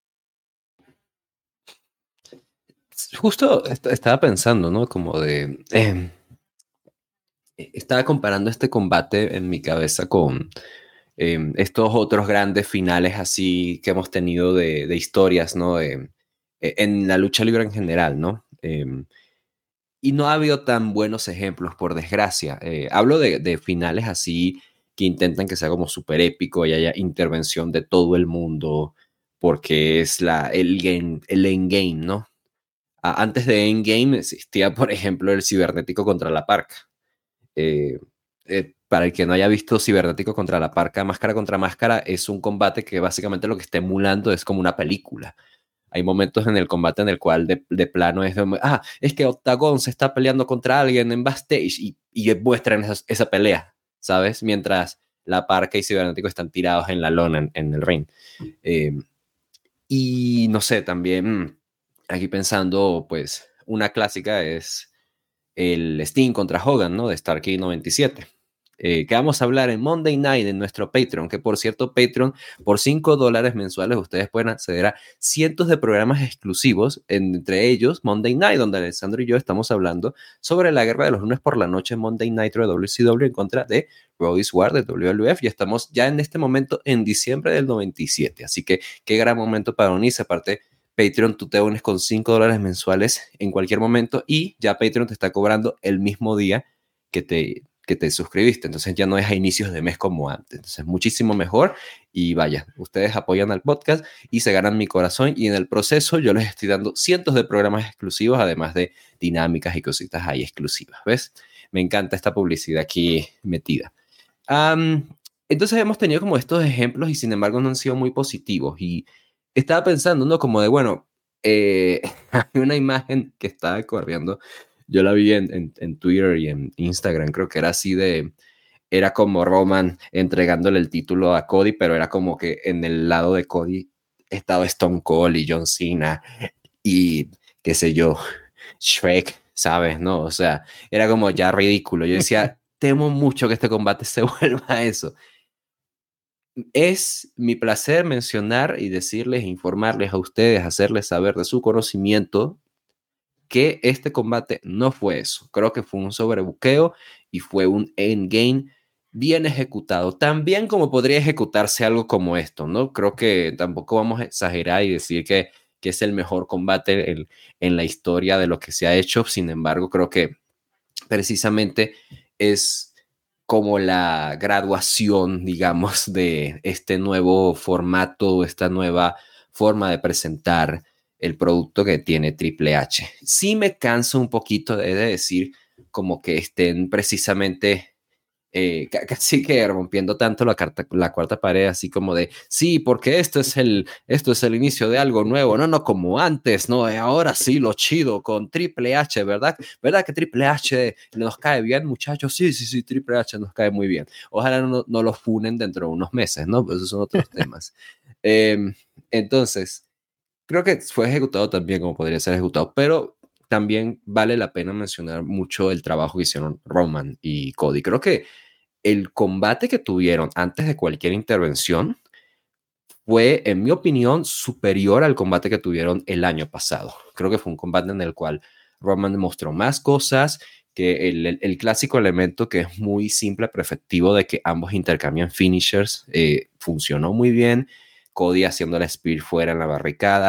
Speaker 3: Justo estaba pensando, ¿no? Como de... estaba comparando este combate en mi cabeza con estos otros grandes finales así que hemos tenido de historias, ¿no? En la lucha libre en general, ¿no? Y no ha habido tan buenos ejemplos, por desgracia. Hablo de finales así que intentan que sea como súper épico y haya intervención de todo el mundo, porque es el endgame, ¿no? Antes de Endgame existía, por ejemplo, el cibernético contra la parca. Para el que no haya visto cibernético contra la parca, máscara contra máscara, es un combate que básicamente lo que está emulando es como una película. Hay momentos en el combate en el cual de plano es que Octagon se está peleando contra alguien en backstage y muestran esa pelea, ¿sabes? Mientras la parca y cibernético están tirados en la lona en el ring. Y no sé, también aquí pensando, pues, una clásica es el Sting contra Hogan, ¿no? De Starrcade 97. Que vamos a hablar en Monday Night en nuestro Patreon, que por cierto, Patreon, por $5 mensuales, ustedes pueden acceder a cientos de programas exclusivos, entre ellos Monday Night, donde Alessandro y yo estamos hablando sobre la guerra de los lunes por la noche en Monday Night de WCW en contra de Rhodes Ward de WWF, y estamos ya en este momento en diciembre del 97, así que qué gran momento para unirse. Aparte, Patreon, tú te unes con $5 mensuales en cualquier momento y ya Patreon te está cobrando el mismo día que te suscribiste. Entonces ya no es a inicios de mes como antes. Entonces muchísimo mejor. Y vaya, ustedes apoyan al podcast y se ganan mi corazón. Y en el proceso yo les estoy dando cientos de programas exclusivos, además de dinámicas y cositas ahí exclusivas. ¿Ves? Me encanta esta publicidad aquí metida. Entonces hemos tenido como estos ejemplos y sin embargo no han sido muy positivos. Y estaba pensando, ¿no? Como de, bueno, hay una imagen que estaba corriendo, yo la vi en Twitter y en Instagram, creo que era así era como Roman entregándole el título a Cody, pero era como que en el lado de Cody estaba Stone Cold y John Cena y qué sé yo, Shrek, ¿sabes? ¿No? O sea, era como ya ridículo. Yo decía, temo mucho que este combate se vuelva a eso. Es mi placer mencionar y decirles, informarles a ustedes, hacerles saber de su conocimiento que este combate no fue eso. Creo que fue un sobrebuqueo y fue un endgame bien ejecutado. También como podría ejecutarse algo como esto, ¿no? Creo que tampoco vamos a exagerar y decir que es el mejor combate en la historia de lo que se ha hecho. Sin embargo, creo que precisamente es como la graduación, digamos, de este nuevo formato, esta nueva forma de presentar el producto que tiene Triple H. Sí me canso un poquito de decir como que estén precisamente casi que rompiendo tanto la cuarta pared, así como de, sí, porque esto es el inicio de algo nuevo, no como antes, no, ahora sí, lo chido con Triple H, ¿verdad? ¿Verdad que Triple H nos cae bien, muchachos? Sí, Triple H nos cae muy bien. Ojalá no lo funen dentro de unos meses, ¿no? Pues esos son otros temas. Entonces, creo que fue ejecutado también como podría ser ejecutado, pero también vale la pena mencionar mucho el trabajo que hicieron Roman y Cody. Creo que el combate que tuvieron antes de cualquier intervención fue, en mi opinión, superior al combate que tuvieron el año pasado. Creo que fue un combate en el cual Roman demostró más cosas, que el clásico elemento que es muy simple, pero efectivo, de que ambos intercambian finishers, funcionó muy bien. Cody haciendo la spear fuera en la barricada,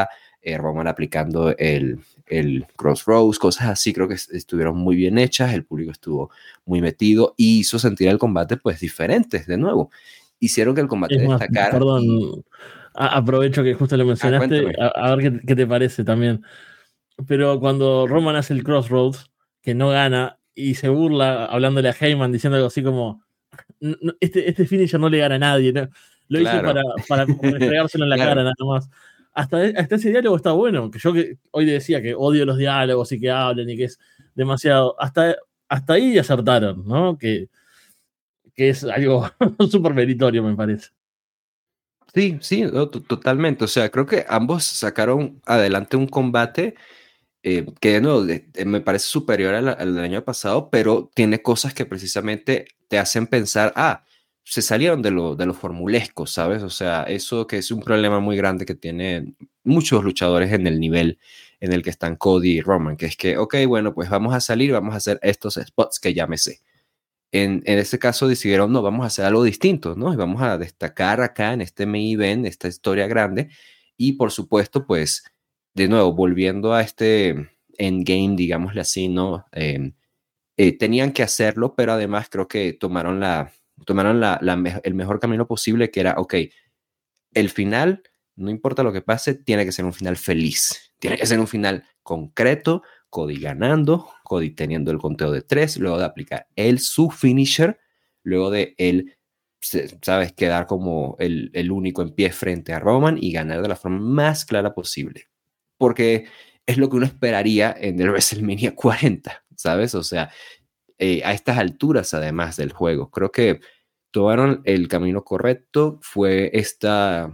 Speaker 3: Roman aplicando el Crossroads, cosas así, creo que estuvieron muy bien hechas, el público estuvo muy metido y hizo sentir el combate pues diferente, de nuevo. Hicieron que el combate
Speaker 2: Es más,
Speaker 3: destacara.
Speaker 2: perdón, aprovecho que justo lo mencionaste,
Speaker 3: Cuéntame.
Speaker 2: a ver qué te parece también. Pero cuando Roman hace el Crossroads, que no gana, y se burla hablándole a Heyman diciendo algo así como, este finisher no le gana a nadie, ¿no? Lo hice
Speaker 3: Claro.
Speaker 2: para restregárselo en la
Speaker 3: Claro.
Speaker 2: cara nada más. Hasta ese diálogo está bueno, que yo que hoy decía que odio los diálogos y que hablen y que es demasiado. Hasta ahí acertaron, ¿no? Que es algo súper meritorio, me parece.
Speaker 3: Sí, sí, no, totalmente. O sea, creo que ambos sacaron adelante un combate que de nuevo me parece superior al del año pasado, pero tiene cosas que precisamente te hacen pensar, se salieron de lo formulesco, ¿sabes? O sea, eso que es un problema muy grande que tienen muchos luchadores en el nivel en el que están Cody y Roman, que es que, ok, bueno, pues vamos a salir, vamos a hacer estos spots que ya me sé. En este caso decidieron, no, vamos a hacer algo distinto, ¿no? Y vamos a destacar acá en este main event, esta historia grande. Y por supuesto, pues, de nuevo, volviendo a este endgame, digámosle así, ¿no? Tenían que hacerlo, pero además creo que tomaron el mejor camino posible, que era, ok, el final, no importa lo que pase, tiene que ser un final feliz. Tiene que ser un final concreto, Cody ganando, Cody teniendo el conteo de 3, luego de aplicar su finisher, luego de él, sabes, quedar como el único en pie frente a Roman y ganar de la forma más clara posible. Porque es lo que uno esperaría en el WrestleMania 40, ¿sabes? O sea, a estas alturas además del juego. Creo que tomaron el camino correcto, fue esta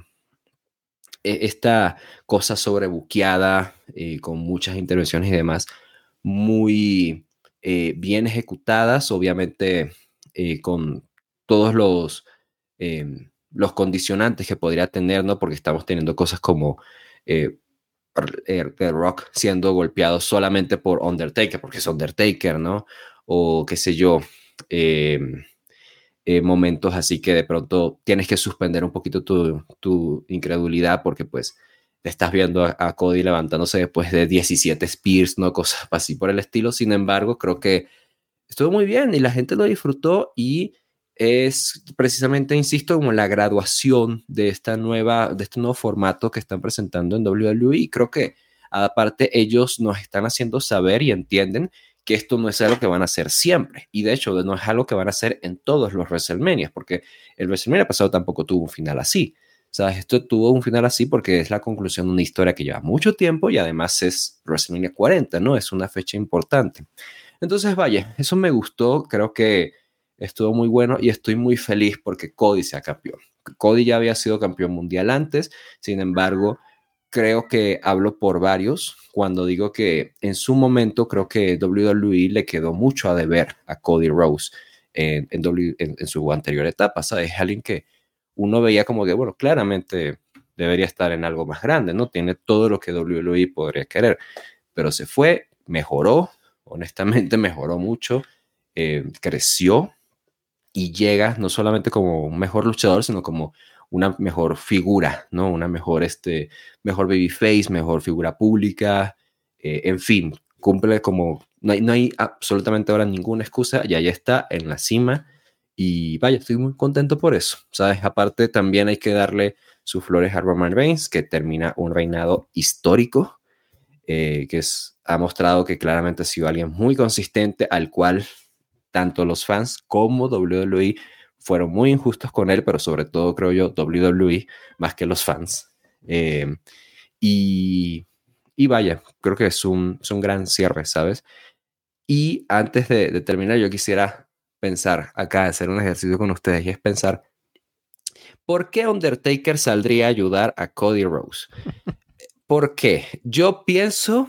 Speaker 3: cosa sobrebuqueada, con muchas intervenciones y demás, muy bien ejecutadas, obviamente con todos los condicionantes que podría tener, ¿no? Porque estamos teniendo cosas como The Rock siendo golpeado solamente por Undertaker, porque es Undertaker, ¿no? O qué sé yo, momentos así que de pronto tienes que suspender un poquito tu incredulidad porque pues te estás viendo a Cody levantándose después de 17 Spears, ¿no? Cosas así por el estilo. Sin embargo, creo que estuvo muy bien y la gente lo disfrutó y es precisamente, insisto, como la graduación de este nuevo formato que están presentando en WWE y creo que aparte ellos nos están haciendo saber y entienden que esto no es algo que van a hacer siempre y de hecho no es algo que van a hacer en todos los WrestleMania porque el WrestleMania pasado tampoco tuvo un final así. ¿Sabes? Esto tuvo un final así porque es la conclusión de una historia que lleva mucho tiempo y además es WrestleMania 40, ¿no? Es una fecha importante. Entonces, vaya, eso me gustó, creo que estuvo muy bueno y estoy muy feliz porque Cody sea campeón. Cody ya había sido campeón mundial antes, sin embargo, creo que hablo por varios cuando digo que en su momento creo que WWE le quedó mucho a deber a Cody Rhodes en su anterior etapa, ¿sabes? Es alguien que uno veía como que, bueno, claramente debería estar en algo más grande, ¿no? Tiene todo lo que WWE podría querer, pero se fue, mejoró, honestamente mejoró mucho, creció y llega no solamente como un mejor luchador, sino como una mejor figura, ¿no? Una mejor babyface, mejor figura pública, en fin, cumple como, no hay absolutamente ahora ninguna excusa, y ahí está en la cima, y vaya, estoy muy contento por eso, ¿sabes? Aparte también hay que darle sus flores a Roman Reigns, que termina un reinado histórico, ha mostrado que claramente ha sido alguien muy consistente, al cual tanto los fans como WWE fueron muy injustos con él, pero sobre todo creo yo WWE más que los fans. Eh, y, y vaya, creo que es un gran cierre, ¿sabes? Y antes de terminar, yo quisiera pensar acá, hacer un ejercicio con ustedes, y es pensar, ¿por qué Undertaker saldría a ayudar a Cody Rhodes? ¿Por qué? Yo pienso,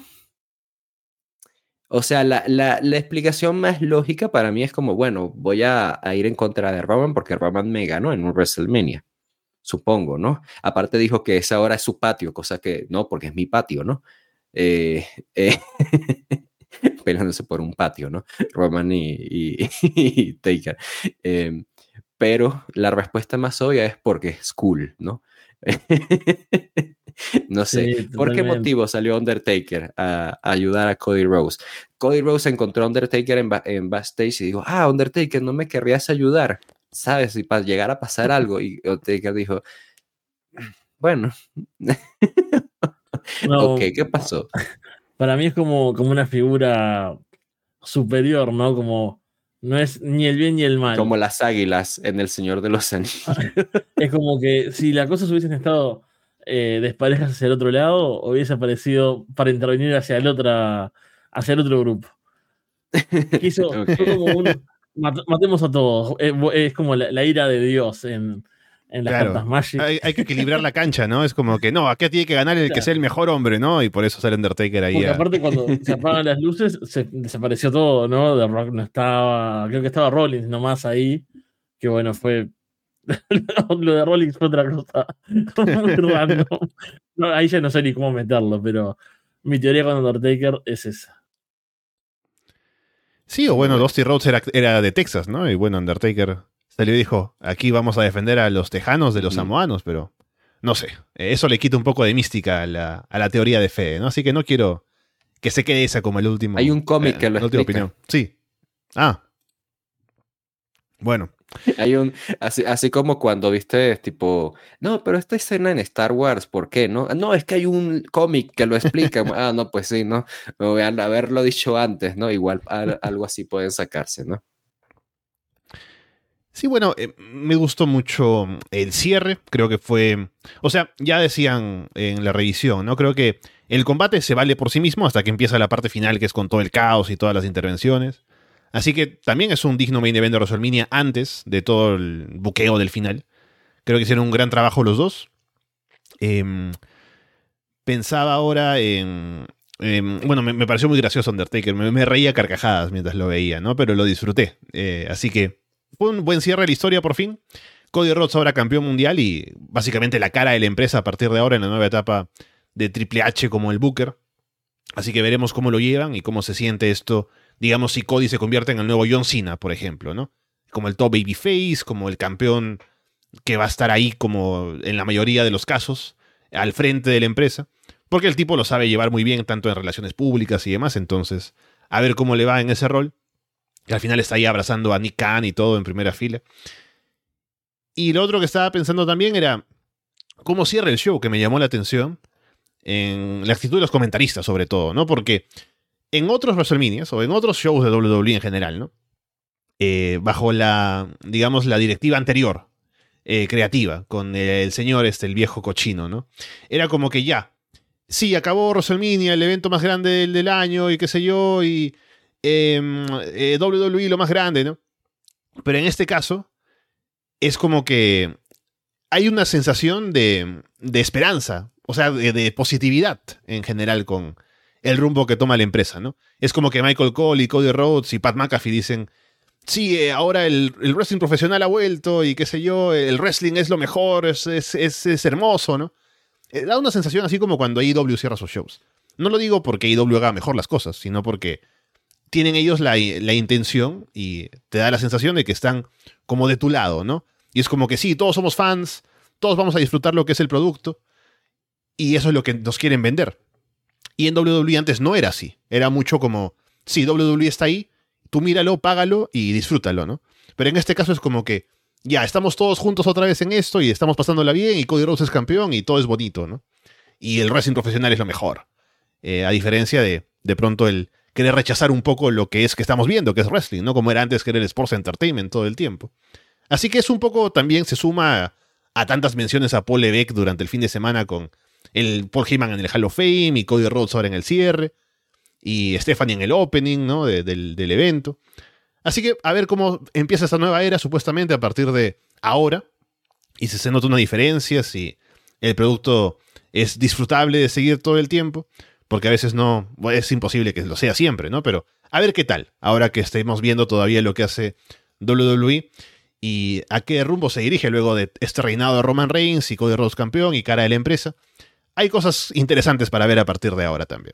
Speaker 3: o sea, la explicación más lógica para mí es como, bueno, voy a ir en contra de Roman porque Roman me ganó en un WrestleMania, supongo, ¿no? Aparte dijo que esa ahora es su patio, cosa que no, porque es mi patio, ¿no? Eh, eh, peleándose por un patio, ¿no? Roman y Taker. Pero la respuesta más obvia es porque es cool, ¿no? No sé.
Speaker 2: Sí,
Speaker 3: ¿Por qué
Speaker 2: totalmente.
Speaker 3: motivo salió Undertaker a ayudar a Cody Rhodes? Cody Rhodes encontró a Undertaker en backstage y dijo, Undertaker, ¿no me querrías ayudar? ¿Sabes? Y para llegar a pasar algo. Y Undertaker dijo, bueno, ok,
Speaker 2: No,
Speaker 3: ¿qué pasó?
Speaker 2: para mí es como una figura superior, ¿no? Como no es ni el bien ni el mal.
Speaker 3: Como las águilas en El Señor de los Anillos.
Speaker 2: Es como que si las cosas hubiesen estado desparejas hacia el otro lado, hubiese aparecido para intervenir hacia el otro grupo. Fue
Speaker 3: Ok.
Speaker 2: como matemos a todos. Es como la ira de Dios en las cartas
Speaker 1: Claro.
Speaker 2: Magic.
Speaker 1: Hay que equilibrar la cancha, ¿no? Es como que no, acá tiene que ganar el que sea el mejor hombre, ¿no? Y por eso sale Undertaker ahí
Speaker 2: Porque
Speaker 1: a.
Speaker 2: aparte cuando se apagan las luces, desapareció todo, ¿no? The Rock no estaba, creo que estaba Rollins nomás ahí, que bueno, lo de Rollins fue otra cosa muy random. No, ahí ya no sé ni cómo meterlo, pero mi teoría con Undertaker es esa.
Speaker 1: Sí, o bueno,
Speaker 3: Bueno,
Speaker 1: Dusty Rhodes era de Texas, ¿no? Y bueno, Undertaker salió y dijo, aquí vamos a defender a los tejanos de los
Speaker 3: ujú.
Speaker 1: samoanos, pero no sé. Eso le quita un poco de mística a la teoría de fe, ¿no? Así que no quiero que se quede esa como
Speaker 3: Hay un cómic que lo
Speaker 1: la última
Speaker 3: explica.
Speaker 1: opinión. Sí. Ah, bueno.
Speaker 3: Así como cuando viste, tipo, no, pero esta escena en Star Wars, ¿por qué? No, no, es que hay un cómic que lo explica. No, pues sí, ¿no? Me voy a haberlo dicho antes, ¿no? Igual algo así pueden sacarse, ¿no?
Speaker 1: Sí, bueno, me gustó mucho el cierre, creo que fue, o sea, ya decían en la revisión, ¿no? Creo que el combate se vale por sí mismo hasta que empieza la parte final, que es con todo el caos y todas las intervenciones. Así que también es un digno main event de WrestleMania antes de todo el buqueo del final. Creo que hicieron un gran trabajo los dos. Em, Pensaba ahora bueno, me pareció muy gracioso Undertaker, me reía a carcajadas mientras lo veía, ¿no? Pero lo disfruté. Así que fue un buen cierre de la historia por fin. Cody Rhodes ahora campeón mundial y básicamente la cara de la empresa a partir de ahora en la nueva etapa de Triple H como el Booker. Así que veremos cómo lo llevan y cómo se siente esto, digamos, si Cody se convierte en el nuevo John Cena, por ejemplo, ¿no? Como el top babyface, como el campeón que va a estar ahí como en la mayoría de los casos, al frente de la empresa, porque el tipo lo sabe llevar muy bien tanto en relaciones públicas y demás, entonces a ver cómo le va en ese rol, que al final está ahí abrazando a Nick Khan y todo en primera fila. Y lo otro que estaba pensando también era cómo cierra el show, que me llamó la atención, en la actitud de los comentaristas sobre todo, ¿no? Porque en otros WrestleManias o en otros shows de WWE en general, ¿no? Bajo la, digamos, la directiva anterior, creativa, con el señor el viejo cochino, ¿no? Era como que ya, sí, acabó WrestleMania, el evento más grande del año y qué sé yo, y WWE lo más grande, ¿no? Pero en este caso es como que hay una sensación de esperanza, o sea, de positividad en general con el rumbo que toma la empresa, ¿no? Es como que Michael Cole y Cody Rhodes y Pat McAfee dicen, sí, ahora el wrestling profesional ha vuelto y qué sé yo, el wrestling es lo mejor, es hermoso, ¿no? Da una sensación así como cuando AEW cierra sus shows. No lo digo porque AEW haga mejor las cosas, sino porque tienen ellos la intención y te da la sensación de que están como de tu lado, ¿no? Y es como que sí, todos somos fans, todos vamos a disfrutar lo que es el producto y eso es lo que nos quieren vender. Y en WWE antes no era así, era mucho como, sí, WWE está ahí, tú míralo, págalo y disfrútalo, ¿no? Pero en este caso es como que ya, estamos todos juntos otra vez en esto y estamos pasándola bien y Cody Rhodes es campeón y todo es bonito, ¿no? Y el wrestling profesional es lo mejor. A diferencia de pronto el querer rechazar un poco lo que es que estamos viendo, que es wrestling, ¿no? Como era antes que era el Sports Entertainment todo el tiempo. Así que es un poco también se suma a tantas menciones a Paul Levesque durante el fin de semana con el Paul Heyman en el Hall of Fame y Cody Rhodes ahora en el cierre y Stephanie en el opening, ¿no? Del evento. Así que a ver cómo empieza esta nueva era supuestamente a partir de ahora y si se nota una diferencia, si el producto es disfrutable de seguir todo el tiempo, porque a veces no, es imposible que lo sea siempre, ¿no? Pero a ver qué tal, ahora que estemos viendo todavía lo que hace WWE y a qué rumbo se dirige luego de este reinado de Roman Reigns y Cody Rhodes campeón y cara de la empresa. Hay cosas interesantes para ver a partir de ahora también.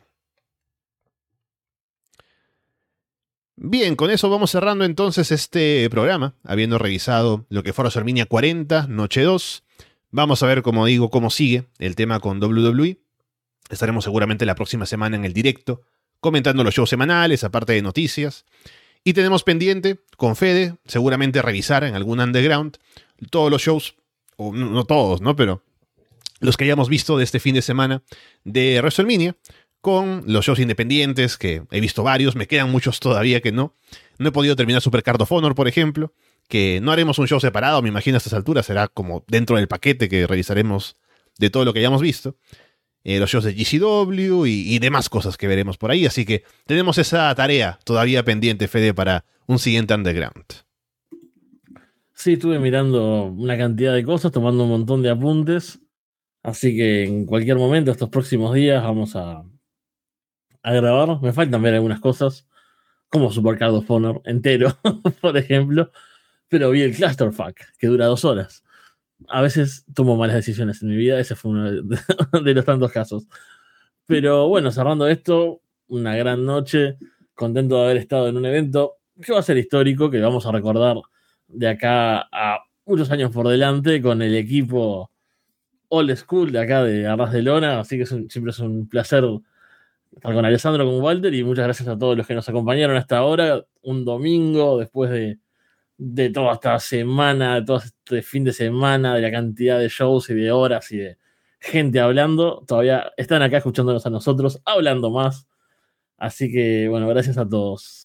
Speaker 1: Bien, con eso vamos cerrando entonces este programa, habiendo revisado lo que fue WrestleMania 40, Noche 2. Vamos a ver, como digo, cómo sigue el tema con WWE. Estaremos seguramente la próxima semana en el directo, comentando los shows semanales, aparte de noticias. Y tenemos pendiente, con Fede, seguramente revisar en algún underground todos los shows, o no todos, ¿no? Pero los que hayamos visto de este fin de semana de WrestleMania, con los shows independientes, que he visto varios, me quedan muchos todavía que no. No he podido terminar Super Card of Honor, por ejemplo, que no haremos un show separado, me imagino a estas alturas, será como dentro del paquete que revisaremos de todo lo que hayamos visto. Los shows de GCW y demás cosas que veremos por ahí, así que tenemos esa tarea todavía pendiente, Fede, para un siguiente underground.
Speaker 2: Sí, estuve mirando una cantidad de cosas, tomando un montón de apuntes, así que en cualquier momento, estos próximos días, vamos a grabar. Me faltan ver algunas cosas, como Super Card of Honor entero, por ejemplo, pero vi el Clusterfuck, que dura 2 horas. A veces tomo malas decisiones en mi vida, ese fue uno de los tantos casos. Pero bueno, cerrando esto, una gran noche, contento de haber estado en un evento que va a ser histórico, que vamos a recordar de acá a muchos años por delante con el equipo old school de acá de Arras de Lona, así que siempre es un placer estar con Alessandro, con Walter, y muchas gracias a todos los que nos acompañaron hasta ahora, un domingo después de toda esta semana, de todo este fin de semana, de la cantidad de shows y de horas y de gente hablando. Todavía están acá escuchándonos a nosotros, hablando más. Así que, bueno, gracias a todos.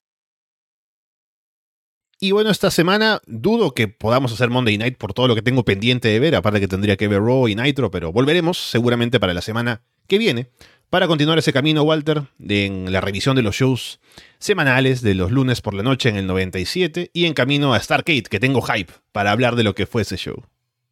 Speaker 1: Y bueno, esta semana dudo que podamos hacer Monday Night por todo lo que tengo pendiente de ver, aparte que tendría que ver Raw y Nitro, pero volveremos seguramente para la semana que viene, para continuar ese camino, Walter, en la revisión de los shows semanales de los lunes por la noche en el 97 y en camino a Starrcade, que tengo hype para hablar de lo que fue ese show.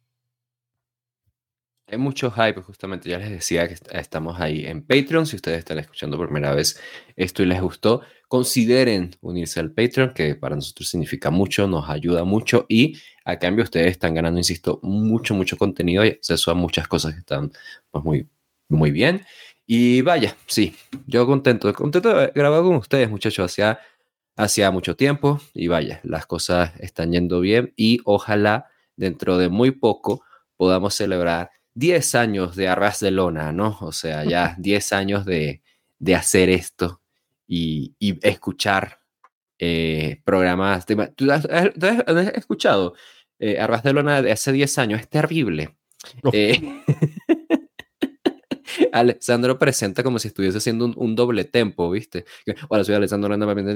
Speaker 3: Hay mucho hype, justamente. Ya les decía que estamos ahí en Patreon. Si ustedes están escuchando por primera vez esto y les gustó, consideren unirse al Patreon, que para nosotros significa mucho, nos ayuda mucho y a cambio ustedes están ganando, insisto, mucho contenido y acceso a muchas cosas que están pues, muy bien. Y vaya, sí, yo contento de grabar con ustedes, muchachos, hacía mucho tiempo y vaya, las cosas están yendo bien y ojalá dentro de muy poco podamos celebrar 10 años de Arras de Lona, ¿no? O sea, ya 10 años de hacer esto y escuchar programas. ¿Tú has escuchado Arras de Lona de hace 10 años? Es terrible.
Speaker 1: Oh.
Speaker 3: Alessandro presenta como si estuviese haciendo un doble tempo, ¿viste? Hola, soy Alessandro.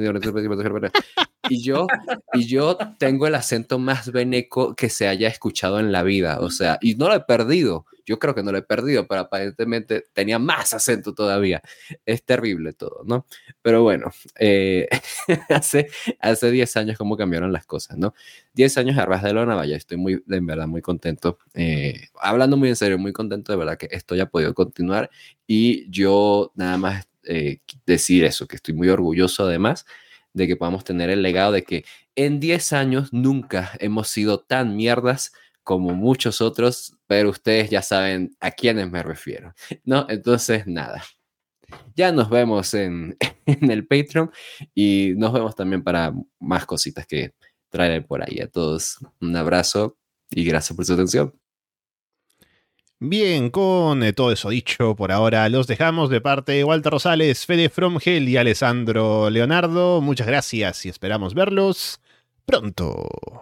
Speaker 3: Y yo tengo el acento más veneco que se haya escuchado en la vida, o sea, y no lo he perdido. Yo creo que no lo he perdido, pero aparentemente tenía más acento todavía. Es terrible todo, ¿no? Pero bueno, hace 10 años cómo cambiaron las cosas, ¿no? 10 años de Arras de Lona, vaya, estoy en verdad muy contento. Hablando muy en serio, muy contento de verdad que esto ya ha podido continuar y yo nada más decir eso, que estoy muy orgulloso además de que podamos tener el legado de que en 10 años nunca hemos sido tan mierdas como muchos otros, pero ustedes ya saben a quiénes me refiero, ¿no? Entonces, nada. Ya nos vemos en el Patreon y nos vemos también para más cositas que traer por ahí. A todos un abrazo y gracias por su atención.
Speaker 1: Bien, con todo eso dicho, por ahora los dejamos de parte de Walter Rosales, Fede Fromgel y Alessandro Leonardo. Muchas gracias y esperamos verlos pronto.